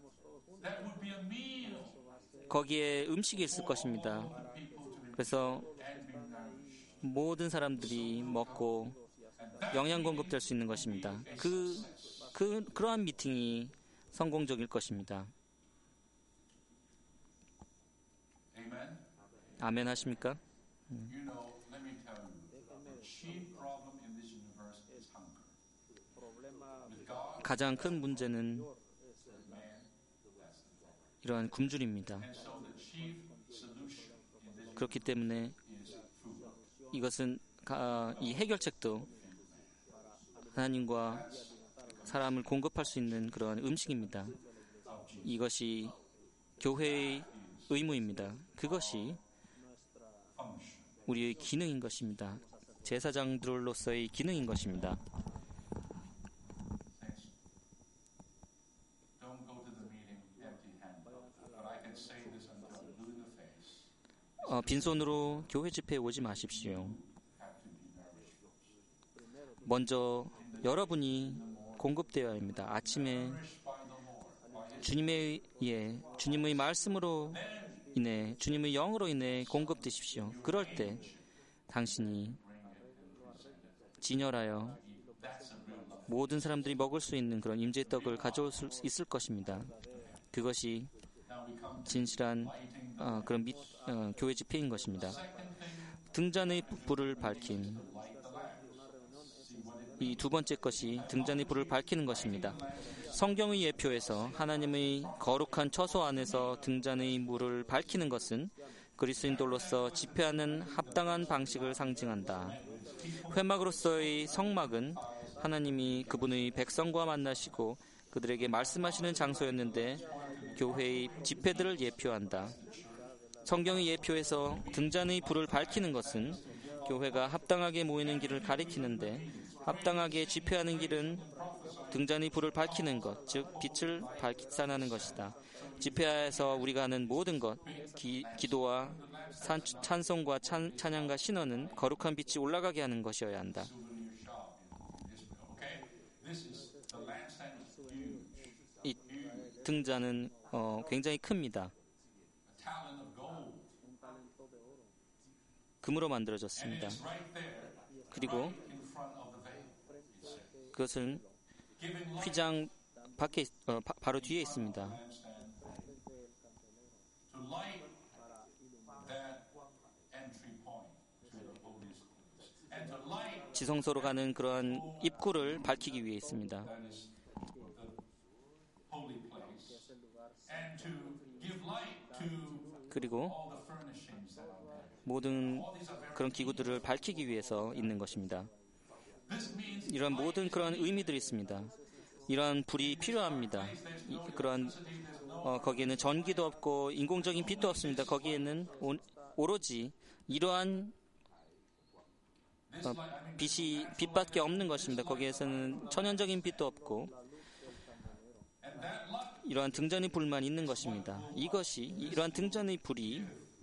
B: 거기에 음식이 있을 것입니다. 그래서 모든 사람들이 먹고 영양 공급될 수 있는 것입니다. 그러한 미팅이 성공적일 것입니다. 아멘 하십니까? 가장 큰 문제는 이러한 굶주림입니다. 그렇기 때문에 이것은 이 해결책도 하나님과 사람을 공급할 수 있는 그러한 음식입니다. 이것이 교회의 의무입니다. 그것이 우리의 기능인 것입니다. 제사장들로서의 기능인 것입니다. 빈손으로 교회 집회에 오지 마십시오. 먼저 여러분이 공급되어야 합니다. 아침에 주님의 말씀으로 인해, 주님의 영으로 인해 공급되십시오. 그럴 때 당신이 진열하여 모든 사람들이 먹을 수 있는 그런 임재의 떡을 가져올 수 있을 것입니다. 그것이 진실한 그런 교회 집회인 것입니다. 등잔의 불을 밝힘. 이 두 번째 것이 등잔의 불을 밝히는 것입니다. 성경의 예표에서 하나님의 거룩한 처소 안에서 등잔의 물을 밝히는 것은 그리스도인들로서 집회하는 합당한 방식을 상징한다. 회막으로서의 성막은 하나님이 그분의 백성과 만나시고 그들에게 말씀하시는 장소였는데 교회의 집회들을 예표한다. 성경의 예표에서 등잔의 불을 밝히는 것은 교회가 합당하게 모이는 길을 가리키는데 합당하게 집회하는 길은 등잔의 불을 밝히는 것, 즉 빛을 발산하는 것이다. 집회에서 우리가 하는 모든 것, 기도와 찬송과 찬양과 신원은 거룩한 빛이 올라가게 하는 것이어야 한다. 이 등잔은 굉장히 큽니다. 금으로 만들어졌습니다. 그리고 그것은 휘장 밖에 바로 뒤에 있습니다. 지성소로 가는 그러한 입구를 밝히기 위해 있습니다. 그리고 모든 그런 기구들을 밝히기 위해서 있는 것입니다. 이러한 모든 그런 의미들이 있습니다. 이러한 불이 필요합니다. 그러한 거기에는 전기도 없고 인공적인 빛도 없습니다. 거기에는 오로지 이러한 빛밖에 없는 것입니다. 거기에서는 천연적인 빛도 없고 이러한 등잔의 불만 있는 것입니다. 이러한 등잔의 불이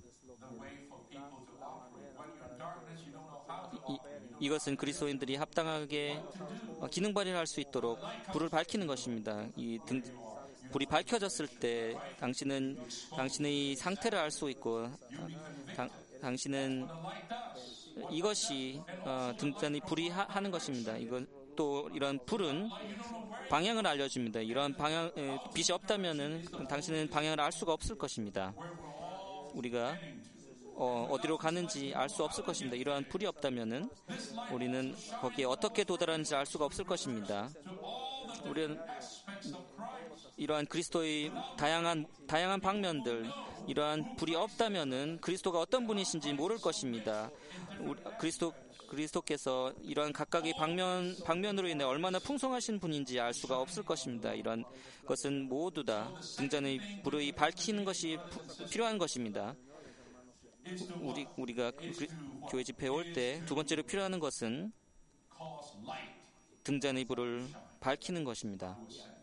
B: 이것은 그리스도인들이 합당하게 기능 발휘를 할 수 있도록 불을 밝히는 것입니다. 불이 밝혀졌을 때 당신의 상태를 알 수 있고 당신은 이것이 등잔의 불이 하는 것입니다. 또 이런 불은 방향을 알려줍니다. 이러한 빛이 없다면은 당신은 방향을 알 수가 없을 것입니다. 우리가 어디로 가는지 알 수 없을 것입니다. 이러한 불이 없다면은 우리는 거기에 어떻게 도달하는지 알 수가 없을 것입니다. 우리는 이러한 그리스도의 다양한 방면들, 이러한 불이 없다면은 그리스도가 어떤 분이신지 모를 것입니다. 그리스도께서 이러한 각각의 방면으로 인해 얼마나 풍성하신 분인지 알 수가 없을 것입니다. 이러한 것은 모두 다 등잔의 불의 밝히는 것이 필요한 것입니다. 우리가 교회 집회에 올 때 두 번째로 필요한 것은 등잔의 불을 밝히는 것입니다.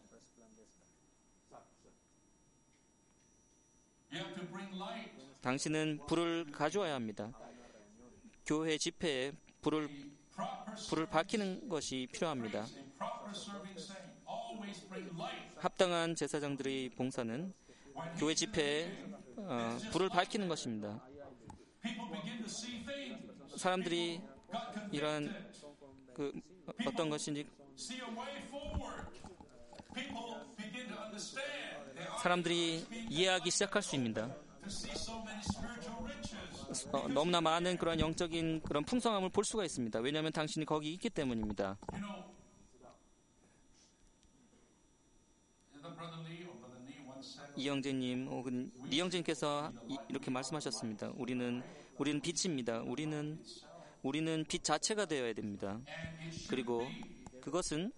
B: 당신은 불을 가져와야 합니다. 교회 집회에 불을 밝히는 것이 필요합니다. 합당한 제사장들의 봉사는 교회 집회에 불을 밝히는 것입니다. 사람들이 이러한 어떤 것인지 사람들이 이해하기 시작할 수 있습니다. 너무나 많은 그런 영적인 그런 풍성함을 볼 수가 있습니다. 왜냐하면 당신이 거기 있기 때문입니다. 이영재님 혹은 리영재님께서 이렇게 말씀하셨습니다. 우리는 빛입니다. 우리는 빛 자체가 되어야 됩니다. 그리고 그것은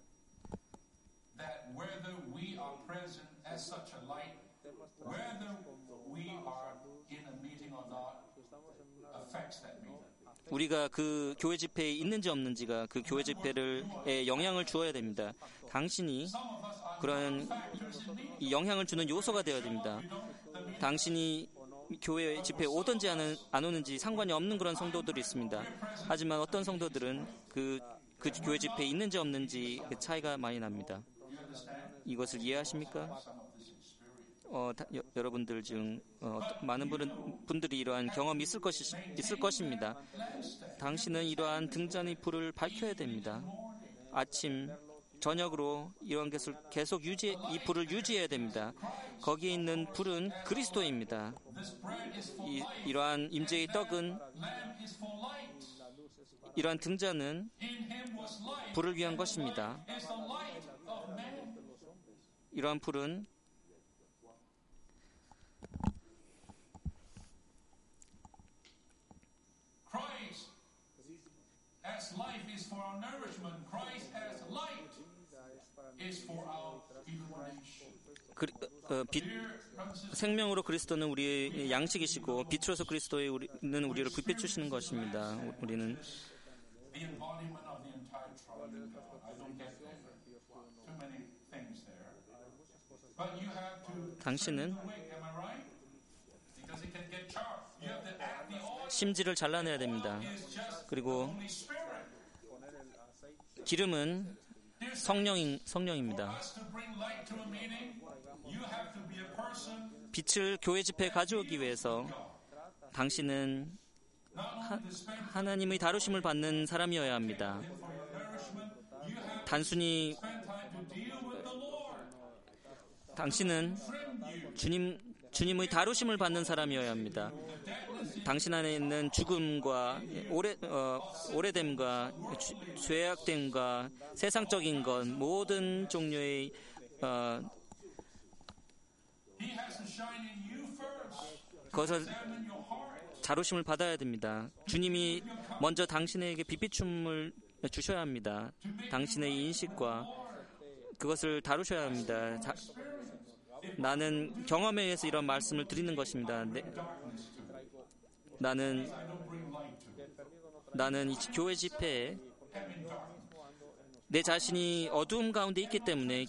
B: 우리가 그 교회 집회에 있는지 없는지가 그 교회 집회에 영향을 주어야 됩니다. 당신이 그런 이 영향을 주는 요소가 되어야 됩니다. 당신이 교회 집회에 오든지 안 오는지 상관이 없는 그런 성도들이 있습니다. 하지만 어떤 성도들은 그 교회 집회에 있는지 없는지 차이가 많이 납니다. 이것을 이해하십니까? 여러분들 중 많은 분들이 이러한 경험이 있을 것입니다. 당신은 이러한 등잔의 불을 밝혀야 됩니다. 아침, 저녁으로 이러한 것을 계속 이 불을 유지해야 됩니다. 거기에 있는 불은 그리스도입니다. 이러한 임재의 떡은 이러한 등잔은 불을 위한 것입니다. 이러한 불은
A: As life is for our nourishment, Christ as light is for our illumination.
B: 생명으로 그리스도는 우리의 양식이시고 빛으로서 그리스도는 우리를 빛에 주시는 것입니다. 우리는
A: The embodiment of the entire triune God. I don't get too many things there. But you have to
B: 당신은
A: am I right? Because it can get charged. You have to add the oil.
B: 심지를 잘라내야 됩니다. 그리고 기름은 성령입니다. 빛을 교회 집회에 가져오기 위해서 당신은 하나님의 다루심을 받는 사람이어야 합니다. 단순히 당신은 주님의 다루심을 받는 사람이어야 합니다. 당신 안에 있는 죽음과 오래됨과 죄악됨과 세상적인 것 모든 종류의 그것을 자루심을 받아야 됩니다. 주님이 먼저 당신에게 빛비춤을 주셔야 합니다. 당신의 인식과 그것을 다루셔야 합니다. 나는 경험에 의해서 이런 말씀을 드리는 것입니다. 나는 나는 이 교회 집회에 내 자신이 어두움 가운데 있기 때문에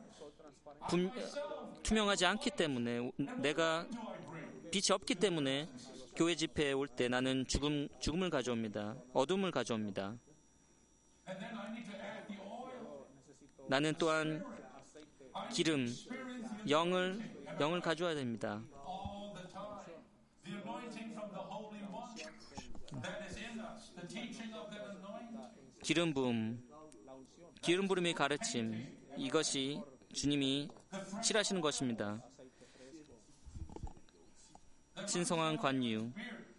B: 투명하지 않기 때문에 내가 빛이 없기 때문에 교회 집회에 올 때 나는 죽음을 가져옵니다. 어둠을 가져옵니다. 나는 또한 기름, 영을 가져와야 됩니다. 기름 부음의 가르침, 이것이 주님이 칠하시는 것입니다. 신성한 관유.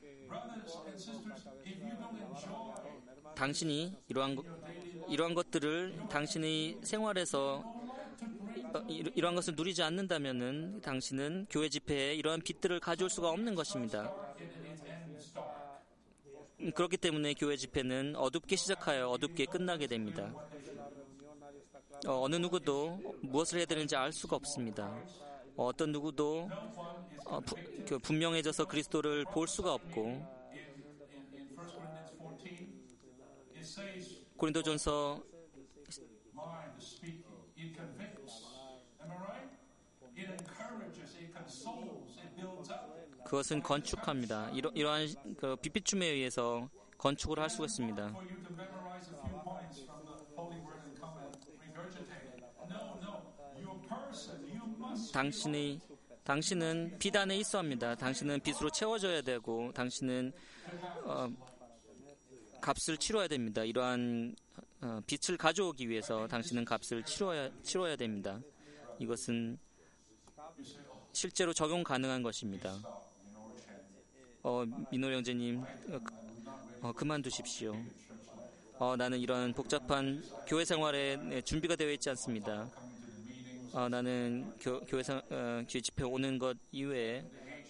B: 당신이 이러한 것들을 당신의 생활에서 이러한 것을 누리지 않는다면은 당신은 교회 집회에 이러한 빛들을 가져올 수가 없는 것입니다. 그렇기 때문에 교회 집회는 어둡게 시작하여 어둡게 끝나게 됩니다. 어느 누구도 무엇을 해야 되는지 알 수가 없습니다. 어떤 누구도 분명해져서 그리스도를 볼 수가 없고, 고린도전서 그것은 건축합니다. 이러한 빛비춤에 의해서 건축을 할 수가 있습니다. 당신은 빛 안에 있어야 합니다. 당신은 빛으로 채워져야 되고 당신은 값을 치러야 됩니다. 이러한 빛을 가져오기 위해서 당신은 값을 치러야 됩니다. 이것은 실제로 적용 가능한 것입니다. 민호 형제님, 그만두십시오. 나는 이런 복잡한 교회 생활에 준비가 되어 있지 않습니다. 나는 교회 집회 오는 것 이외에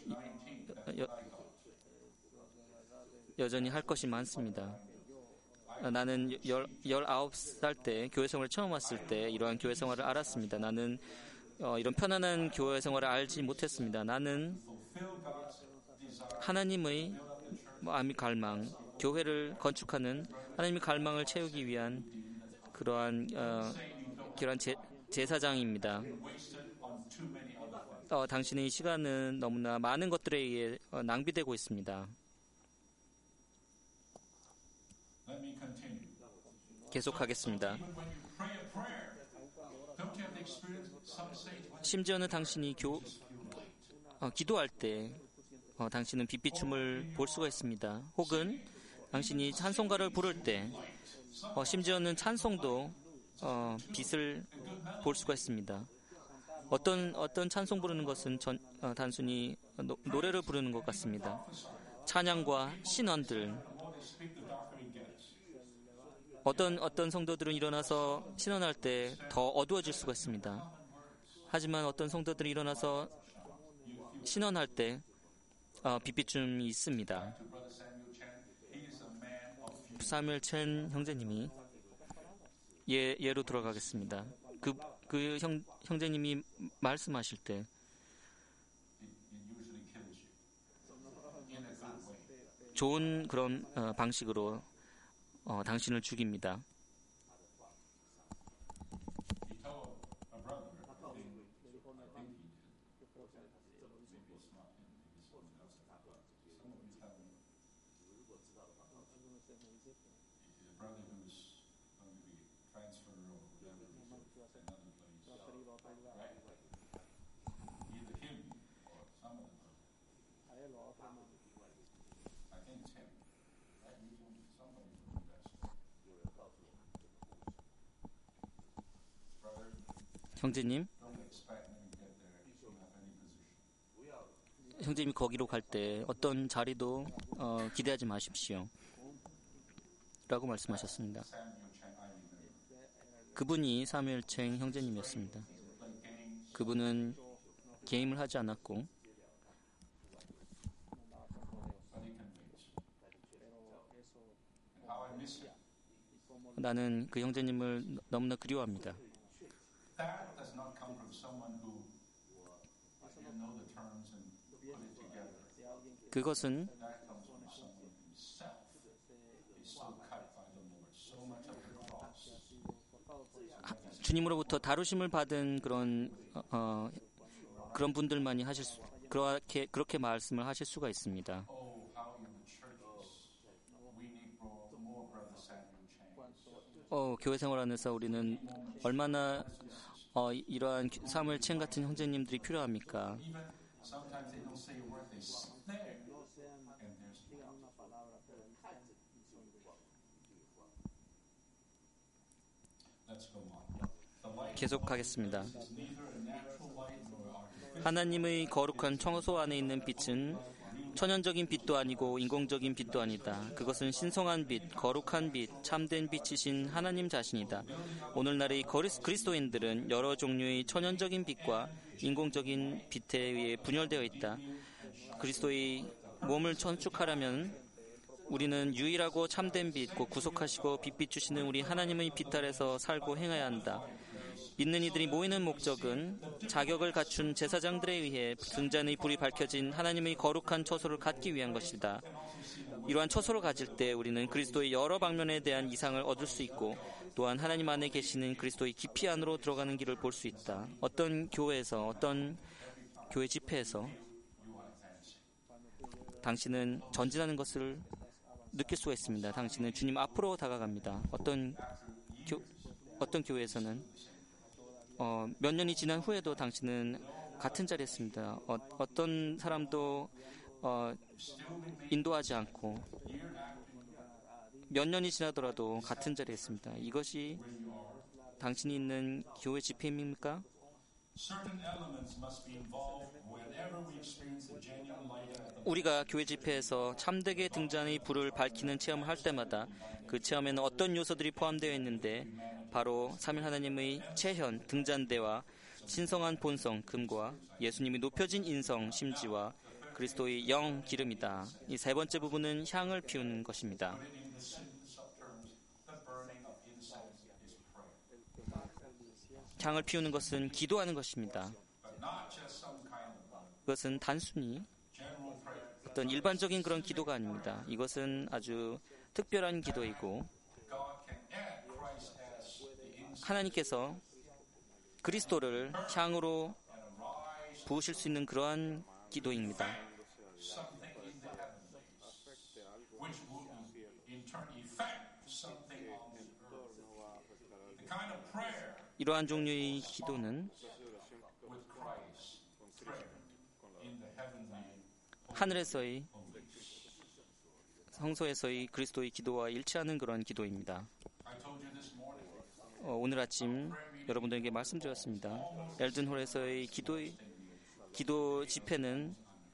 B: 여전히 할 것이 많습니다. 나는 19살 때 교회 생활을 처음 왔을 때 이러한 교회 생활을 알았습니다. 나는 이런 편안한 교회 생활을 알지 못했습니다. 나는 하나님의 갈망, 교회를 건축하는 하나님의 갈망을 채우기 위한 그러한 제사장입니다. 당신의 시간은 너무나 많은 것들에 의해 낭비되고 있습니다. 계속하겠습니다. 심지어는 당신이 기도할 때 당신은 빛비춤을 볼 수가 있습니다. 혹은 당신이 찬송가를 부를 때 심지어는 찬송도 빛을 볼 수가 있습니다. 어떤 찬송 부르는 것은 단순히 노래를 부르는 것 같습니다. 찬양과 신원들, 어떤 성도들은 일어나서 신원할 때 더 어두워질 수가 있습니다. 하지만 어떤 성도들이 일어나서 신원할 때 빛비춤이 있습니다. 사무엘 첸 형제님이 예로 들어가겠습니다. 그 형제님이 말씀하실 때 좋은 그런 방식으로 당신을 죽입니다. 형제님이 거기로 갈 때 어떤 자리도 기대하지 마십시오. 라고 말씀하셨습니다. 그분이 사무엘 첸 형제님이었습니다. 그분은 게임을 하지 않았고 나는 그 형제님을 너무나 그리워합니다. 그것은 주님으로부터 다루심을 받은 그런 분들만이 그렇게 말씀을 하실 수가 있습니다.
A: Oh, how in the churches we need more Brother Samuel Chang.
B: 교회 생활 안에서 우리는 얼마나 이러한 사무엘 첸 같은 형제님들이 필요합니까?
A: Even sometimes they don't say a word, they sit there, and there's Let's go on. The light
B: 계속하겠습니다.
A: is neither a natural light nor artificial.
B: 하나님의 거룩한 청소 안에 있는 빛은 천연적인 빛도 아니고 인공적인 빛도 아니다. 그것은 신성한 빛, 거룩한 빛, 참된 빛이신 하나님 자신이다. 오늘날의 그리스도인들은 여러 종류의 천연적인 빛과 인공적인 빛에 의해 분열되어 있다. 그리스도의 몸을 건축하려면 우리는 유일하고 참된 빛, 곧 구속하시고 빛 비추시는 우리 하나님의 빛 아래서 살고 행해야 한다. 믿는 이들이 모이는 목적은 자격을 갖춘 제사장들에 의해 등잔의 불이 밝혀진 하나님의 거룩한 처소를 갖기 위한 것이다. 이러한 처소를 가질 때 우리는 그리스도의 여러 방면에 대한 이상을 얻을 수 있고 또한 하나님 안에 계시는 그리스도의 깊이 안으로 들어가는 길을 볼 수 있다. 어떤 교회에서, 어떤 교회 집회에서 당신은 전진하는 것을 느낄 수가 있습니다. 당신은 주님 앞으로 다가갑니다. 어떤 교회에서는 몇 년이 지난 후에도 당신은 같은 자리에 있습니다. 어떤 사람도 인도하지 않고 몇 년이 지나더라도 같은 자리에 있습니다. 이것이 당신이 있는 교회 집회입니까? 우리가 교회 집회에서 참되게 등잔의 불을 밝히는 체험을 할 때마다 그 체험에는 어떤 요소들이 포함되어 있는데 바로 삼위 하나님의 체현, 등잔대와 신성한 본성, 금과 예수님이 높여진 인성, 심지와 그리스도의 영, 기름이다. 이 세 번째 부분은 향을 피우는 것입니다. 향을 피우는 것은 기도하는 것입니다. 그것은 단순히 어떤 일반적인 그런 기도가 아닙니다. 이것은 아주 특별한 기도이고 하나님께서 그리스도를 향으로 부으실 수 있는 그러한 기도입니다. 이러한 종류의 기도는 하늘에서의 성소에서의 그리스도의 기도와 일치하는 그런 기도입니다. 오늘 아침 여러분들에게 말씀드렸습니다. 엘든홀에서의 기도 집회는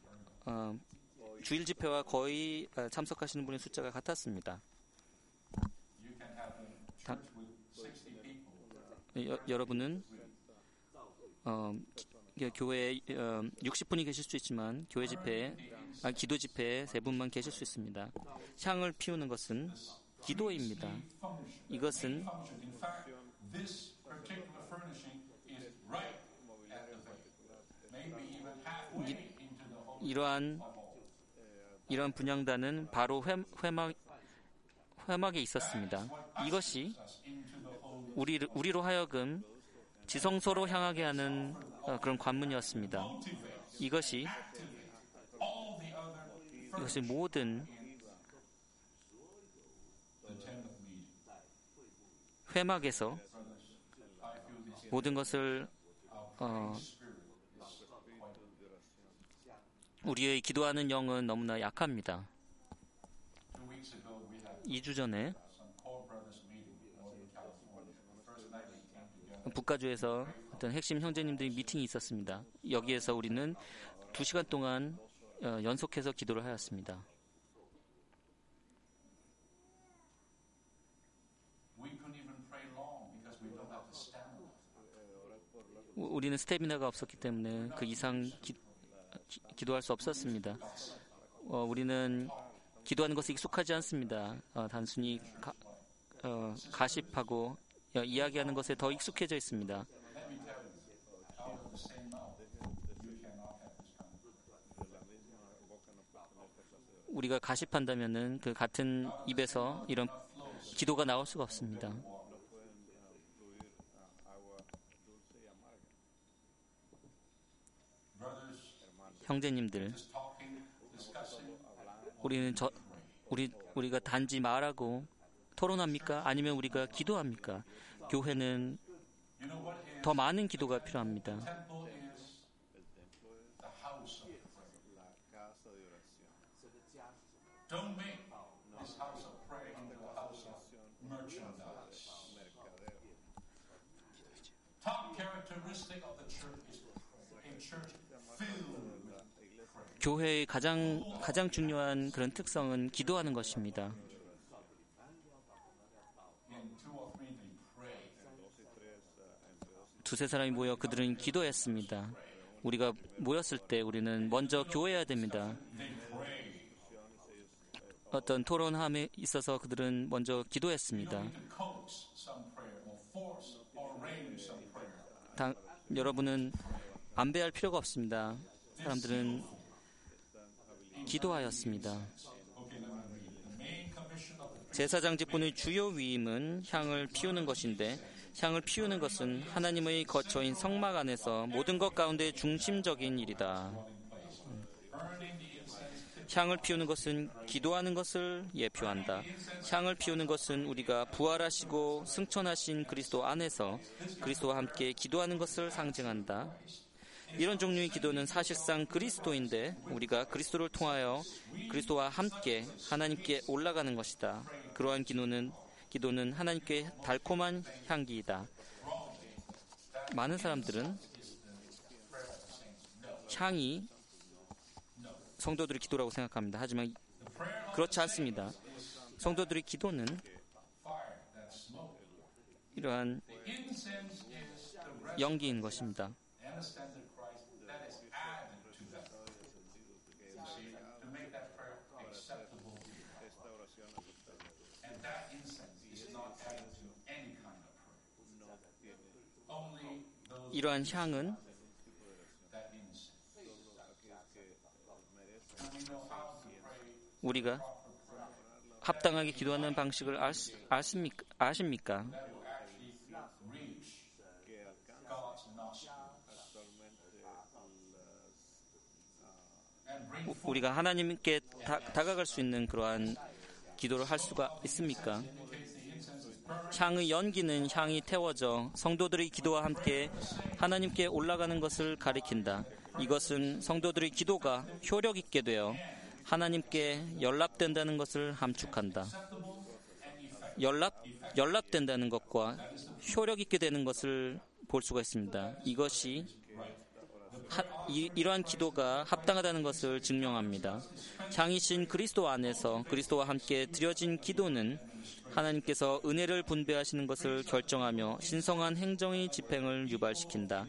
B: 주일 집회와 거의 참석하시는 분의 숫자가 같았습니다. 여러분은 교회에 60분이 계실 수 있지만 교회 집회에 기도 집회에 3분만 계실 수 있습니다. 향을 피우는 것은 기도입니다. 이것은 이러한 분향단은 바로 회막에 있었습니다. 이것이 우리로 하여금 지성소로 향하게 하는 그런 관문이었습니다. 이것이 모든 회막에서 모든 것을 우리의 기도하는 영은 너무나 약합니다. 2주 전에 북가주에서 어떤 핵심 형제님들이 미팅이 있었습니다. 여기에서 우리는 2시간 동안 연속해서 기도를 하였습니다. 우리는 스태미나가 없었기 때문에 그 이상 기도할 수 없었습니다. 우리는 기도하는 것에 익숙하지 않습니다. 단순히 가십하고 이야기하는 것에 더 익숙해져 있습니다. 우리가 가십한다면은 그 같은 입에서 이런 기도가 나올 수가 없습니다. 형제님들,
A: just talking, discussing,
B: 우리가 단지 말하고 토론합니까? 아니면 우리가 기도합니까? 교회는
A: you know what is
B: 더 많은 기도가 필요합니다.
A: temple is the house of prayer. Don't make this house of prayer into a house of merchandise. Top characteristic of the church is a church filled with prayer.
B: 교회의 가장 중요한 그런 특성은 기도하는 것입니다.
A: In 2 or 3 they pray.
B: 두세 사람이 모여 그들은 기도했습니다. 우리가 모였을 때 우리는 먼저 교회해야 됩니다.
A: They pray.
B: 어떤 토론함에 있어서 그들은 먼저 기도했습니다.
A: We can coax some prayer or force or arrange some prayer.
B: 여러분은 안배할 필요가 없습니다. 사람들은 기도하였습니다.
A: Okay, let me read. The main commission of the
B: 제사장 직분의 주요 위임은 향을 피우는 것인데 향을 피우는 것은 하나님의 거처인 성막 안에서 모든 것 가운데 중심적인 일이다.
A: burning the incense.
B: 향을 피우는 것은 기도하는 것을 예표한다. 향을 피우는 것은 우리가 부활하시고 승천하신 그리스도 안에서 그리스도와 함께 기도하는 것을 상징한다. 이런 종류의 기도는 사실상 그리스도인데 우리가 그리스도를 통하여 그리스도와 함께 하나님께 올라가는 것이다. 그러한 기도는 하나님께 달콤한 향기이다. 많은 사람들은 향이 성도들의 기도라고 생각합니다. 하지만 그렇지 않습니다. 성도들의 기도는
A: Fire, that's smoke.
B: 이러한
A: Incense is the rest
B: 연기인 것입니다.
A: and ascended Christ that is added to that. You see, to make that prayer acceptable to God. And that incense is not added to any kind of prayer. Only those
B: 이러한 향은
A: that incense. And we know how to pray
B: 우리가
A: proper prayer
B: 합당하게 기도하는 방식을 아십니까?
A: that will actually reach God's nostrils and bring forth
B: 우리가 하나님께 다가갈 수 있는 그러한 기도를 할 수가 있습니까?
A: indicates the incense is burning.
B: 향의 연기는 향이 태워져 성도들의 기도와 함께 하나님께 올라가는 것을 가리킨다. 이것은 성도들의 기도가 효력 있게 되어 하나님께 연락된다는 것을 함축한다. 연락된다는 것과 효력 있게 되는 것을 볼 수가 있습니다. 이것이 이러한 기도가 합당하다는 것을 증명합니다. 향이신 그리스도 안에서 그리스도와 함께 드려진 기도는 하나님께서 은혜를 분배하시는 것을 결정하며 신성한 행정의 집행을 유발시킨다.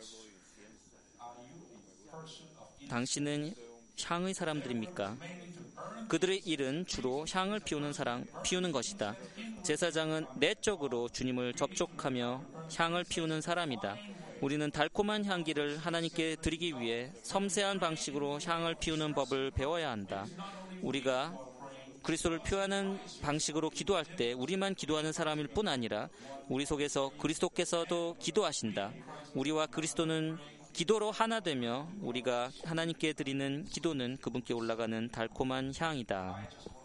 B: 당신은 향의 사람들입니까? 그들의 일은 주로 향을 피우는 것이다. 제사장은 내적으로 주님을 접촉하며 향을 피우는 사람이다. 우리는 달콤한 향기를 하나님께 드리기 위해 섬세한 방식으로 향을 피우는 법을 배워야 한다. 우리가 그리스도를 표하는 방식으로 기도할 때 우리만 기도하는 사람일 뿐 아니라 우리 속에서 그리스도께서도 기도하신다. 우리와 그리스도는 기도로 하나 되며 우리가 하나님께 드리는 기도는 그분께 올라가는 달콤한 향이다.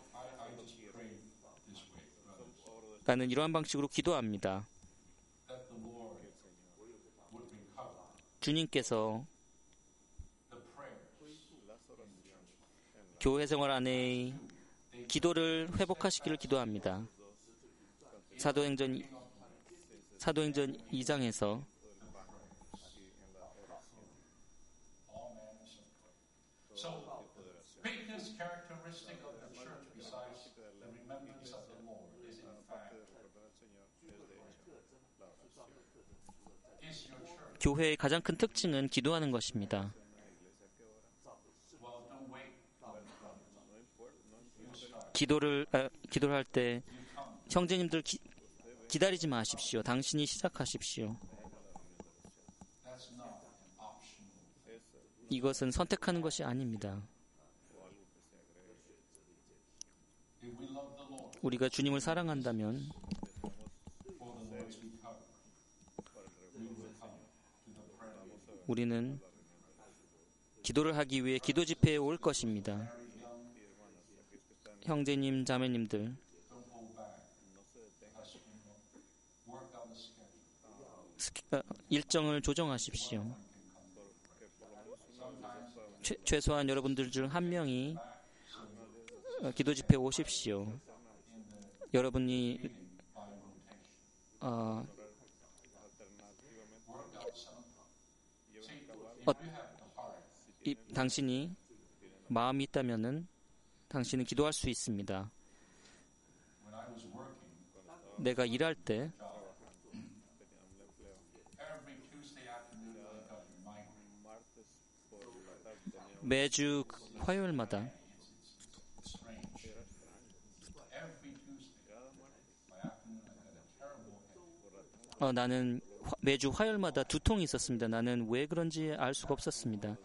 B: 나는 이러한 방식으로 기도합니다. 주님께서 교회 생활 안에 기도를 회복하시기를 기도합니다. 사도행전 2장에서
A: So, biggest characteristic of the church besides the remembrance of the Lord is in fact is your church.
B: 교회의 가장 큰 특징은 기도하는 것입니다.
A: Well, don't wait.
B: 기도를 할 때 형제님들 기다리지 마십시오. 당신이 시작하십시오.
A: That's not an optional.
B: 이것은 선택하는 것이 아닙니다.
A: If we love the Lord
B: 우리가 주님을 사랑한다면
A: for the Lord's recovery, we will come to the prayer meeting.
B: 우리는 기도를 하기 위해 기도 집회에 올 것입니다. 형제님, 자매님들,
A: Don't hold back. Work out a schedule.
B: 일정을 조정하십시오. 최소한 여러분들 중 한 명이 기도 집회에 오십시오. 여러분이 당신이 마음이 있다면은 당신은 기도할 수 있습니다. 내가 일할 때 매주 화요일마다 나는 매주 화요일마다 두통이 있었습니다. 나는 왜 그런지 알 수가 없었습니다.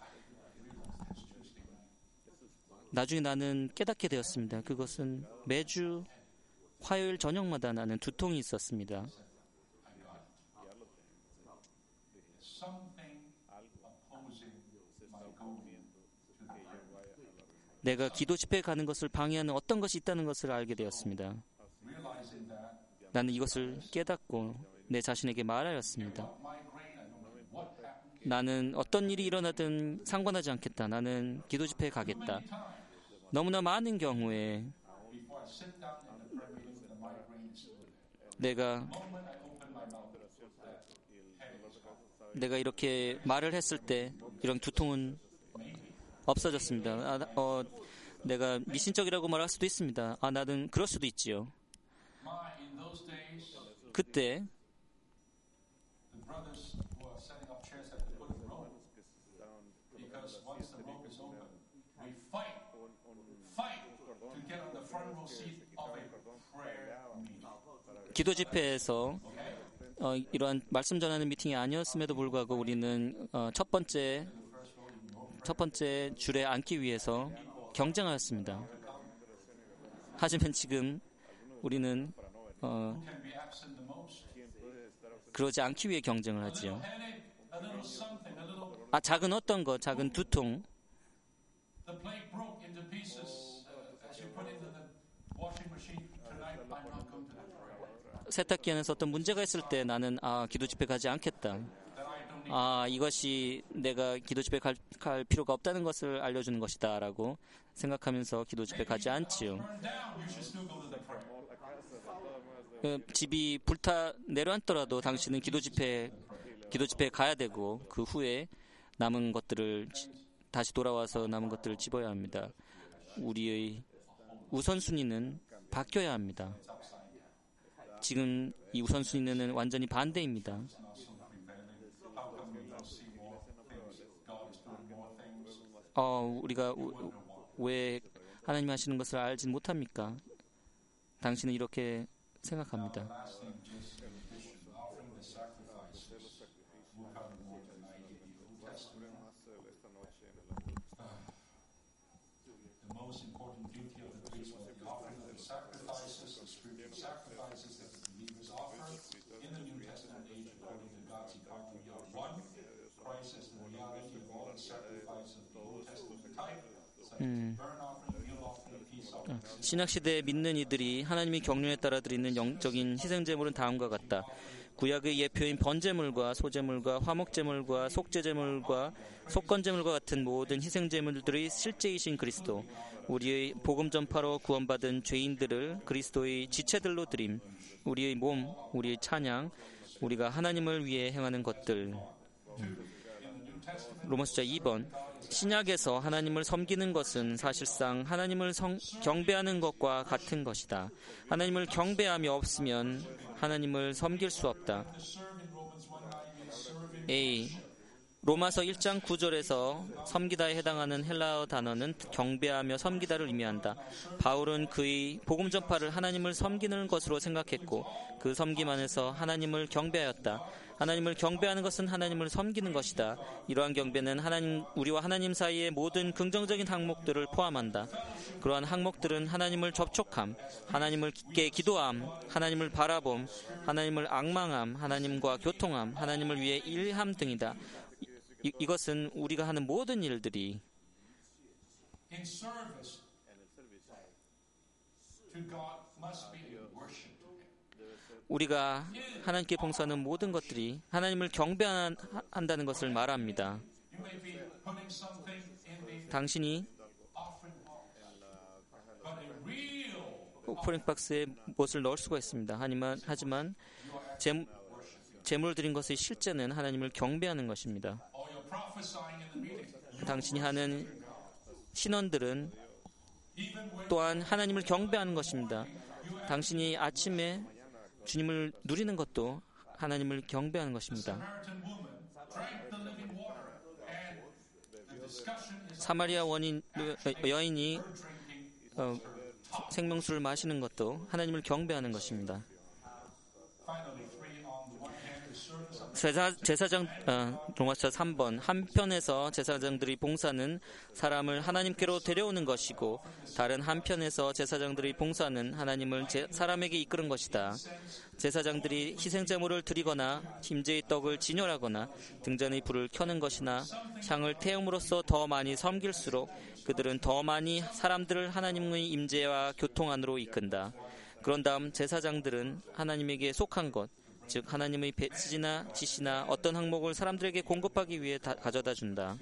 B: 나중에 나는 깨닫게 되었습니다. 그것은 매주 화요일 저녁마다 나는 두통이 있었습니다. 내가 기도 집회에 가는 것을 방해하는 어떤 것이 있다는 것을 알게 되었습니다. 나는 이것을 깨닫고 내 자신에게 말하였습니다. 나는 어떤 일이 일어나든 상관하지 않겠다. 나는 기도 집회에 가겠다. 너무나 많은 경우에 내가 이렇게 말을 했을 때 이런 두통은 없어졌습니다. 내가 미신적이라고 말할 수도 있습니다. 나는 그럴 수도 있지요. 그때 기도 집회에서 이러한 말씀 전하는 미팅이 아니었음에도 불구하고 우리는 첫 번째 줄에 앉기 위해서 경쟁하였습니다. 하지만 지금 우리는 그러지 않기 위해 경쟁을 하지요. 작은 어떤 것, 작은 두통, 세탁기 안에서 어떤 문제가 있을 때 나는 기도 집회 가지 않겠다. 이것이 내가 기도 집회 갈 필요가 없다는 것을 알려주는 것이다 라고 생각하면서 기도 집회 가지 않지요. 집이 내려앉더라도 당신은 기도 집회에 가야 되고 그 후에 남은 것들을 다시 돌아와서 남은 것들을 집어야 합니다. 우리의 우선순위는 바뀌어야 합니다. 지금 이 우선순위는 완전히 반대입니다. 우리가 왜 하나님이 하시는 것을 알지 못합니까? 당신은 이렇게 생각합니다. 신약시대에 믿는 이들이 하나님의 경륜에 따라 드리는 영적인 희생제물은 다음과 같다. 구약의 예표인 번제물과 소제물과 화목제물과 속죄제물과 속건제물과 같은 모든 희생제물들의 실제이신 그리스도, 우리의 복음 전파로 구원받은 죄인들을 그리스도의 지체들로 드림, 우리의 몸, 우리의 찬양, 우리가 하나님을 위해 행하는 것들. 로마서 2번. 신약에서 하나님을 섬기는 것은 사실상 하나님을 경배하는 것과 같은 것이다. 하나님을 경배함이 없으면 하나님을 섬길 수 없다. A. 로마서 1장 9절에서 섬기다에 해당하는 헬라어 단어는 경배하며 섬기다를 의미한다. 바울은 그의 복음 전파를 하나님을 섬기는 것으로 생각했고 그 섬김 안에서 하나님을 경배하였다. 하나님을 경배하는 것은 하나님을 섬기는 것이다. 이러한 경배는 우리와 하나님 사이의 모든 긍정적인 항목들을 포함한다. 그러한 항목들은 하나님을 접촉함, 하나님을 깊게 기도함, 하나님을 바라봄, 하나님을 앙망함, 하나님과 교통함, 하나님을 위해 일함 등이다. 이것은 우리가 하는 모든 일들이
A: in service to God must be in worship to Him.
B: 우리가 하나님께 봉사하는 모든 것들이 하나님을 경배한다는 것을 말합니다.
A: You may be putting something in the
B: 당신이
A: offering box, but a real
B: 오프닝 박스에 무엇을 넣을 수가 있습니다. 하지만 제물을 드린 것의 실제는 하나님을 경배하는 것입니다.
A: or you're prophesying in the meeting.
B: 당신이 하는 신원들은
A: Even when
B: 또한 하나님을 경배하는 것입니다. 당신이 아침에 주님을 누리는 것도 하나님을 경배하는 것입니다.
A: Samaritan woman drank the living water, and the discussion is
B: 사마리아 여인이
A: drinking.
B: 생명수를 마시는 것도 하나님을 경배하는 것입니다.
A: Finally, three on the one hand, the service of
B: 제사장 로마서 3번 한편에서 제사장들이 봉사는 사람을 하나님께로 데려오는 것이고 다른 한편에서 제사장들이 봉사는 하나님을 사람에게 이끄는 것이다. 제사장들이 희생제물을 드리거나 임재의 떡을 진열하거나 등잔의 불을 켜는 것이나 향을 태움으로써 더 많이 섬길수록 그들은 더 많이 사람들을 하나님의 임재와 교통 안으로 이끈다. 그런 다음 제사장들은 하나님에게 속한 것, 즉 하나님의 배지나 지시나 어떤 항목을 사람들에게 공급하기 위해 가져다 준다.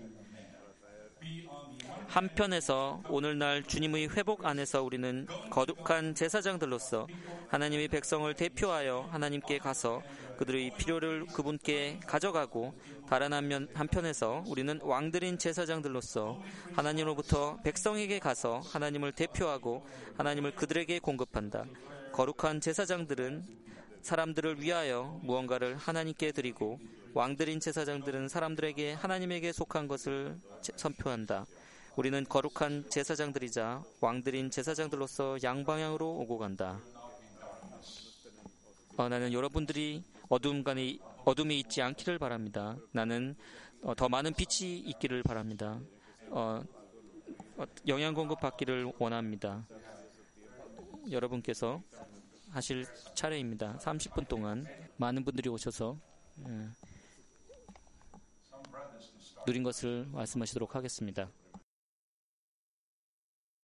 B: 한편에서 오늘날 주님의 회복 안에서 우리는 거룩한 제사장들로서 하나님의 백성을 대표하여 하나님께 가서 그들의 필요를 그분께 가져가고 다른 한편에서 우리는 왕들인 제사장들로서 하나님으로부터 백성에게 가서 하나님을 대표하고 하나님을 그들에게 공급한다. 거룩한 제사장들은 사람들을 위하여 무언가를 하나님께 드리고 왕들인 제사장들은 사람들에게 하나님에게 속한 것을 선포한다. 우리는 거룩한 제사장들이자 왕들인 제사장들로서 양방향으로 오고 간다. 나는 여러분들이 어둠이 있지 않기를 바랍니다. 나는 더 많은 빛이 있기를 바랍니다. 영양 공급 받기를 원합니다. 여러분께서 하실 차례입니다. 30분 동안 많은 분들이 오셔서 누린 것을 말씀하시도록 하겠습니다.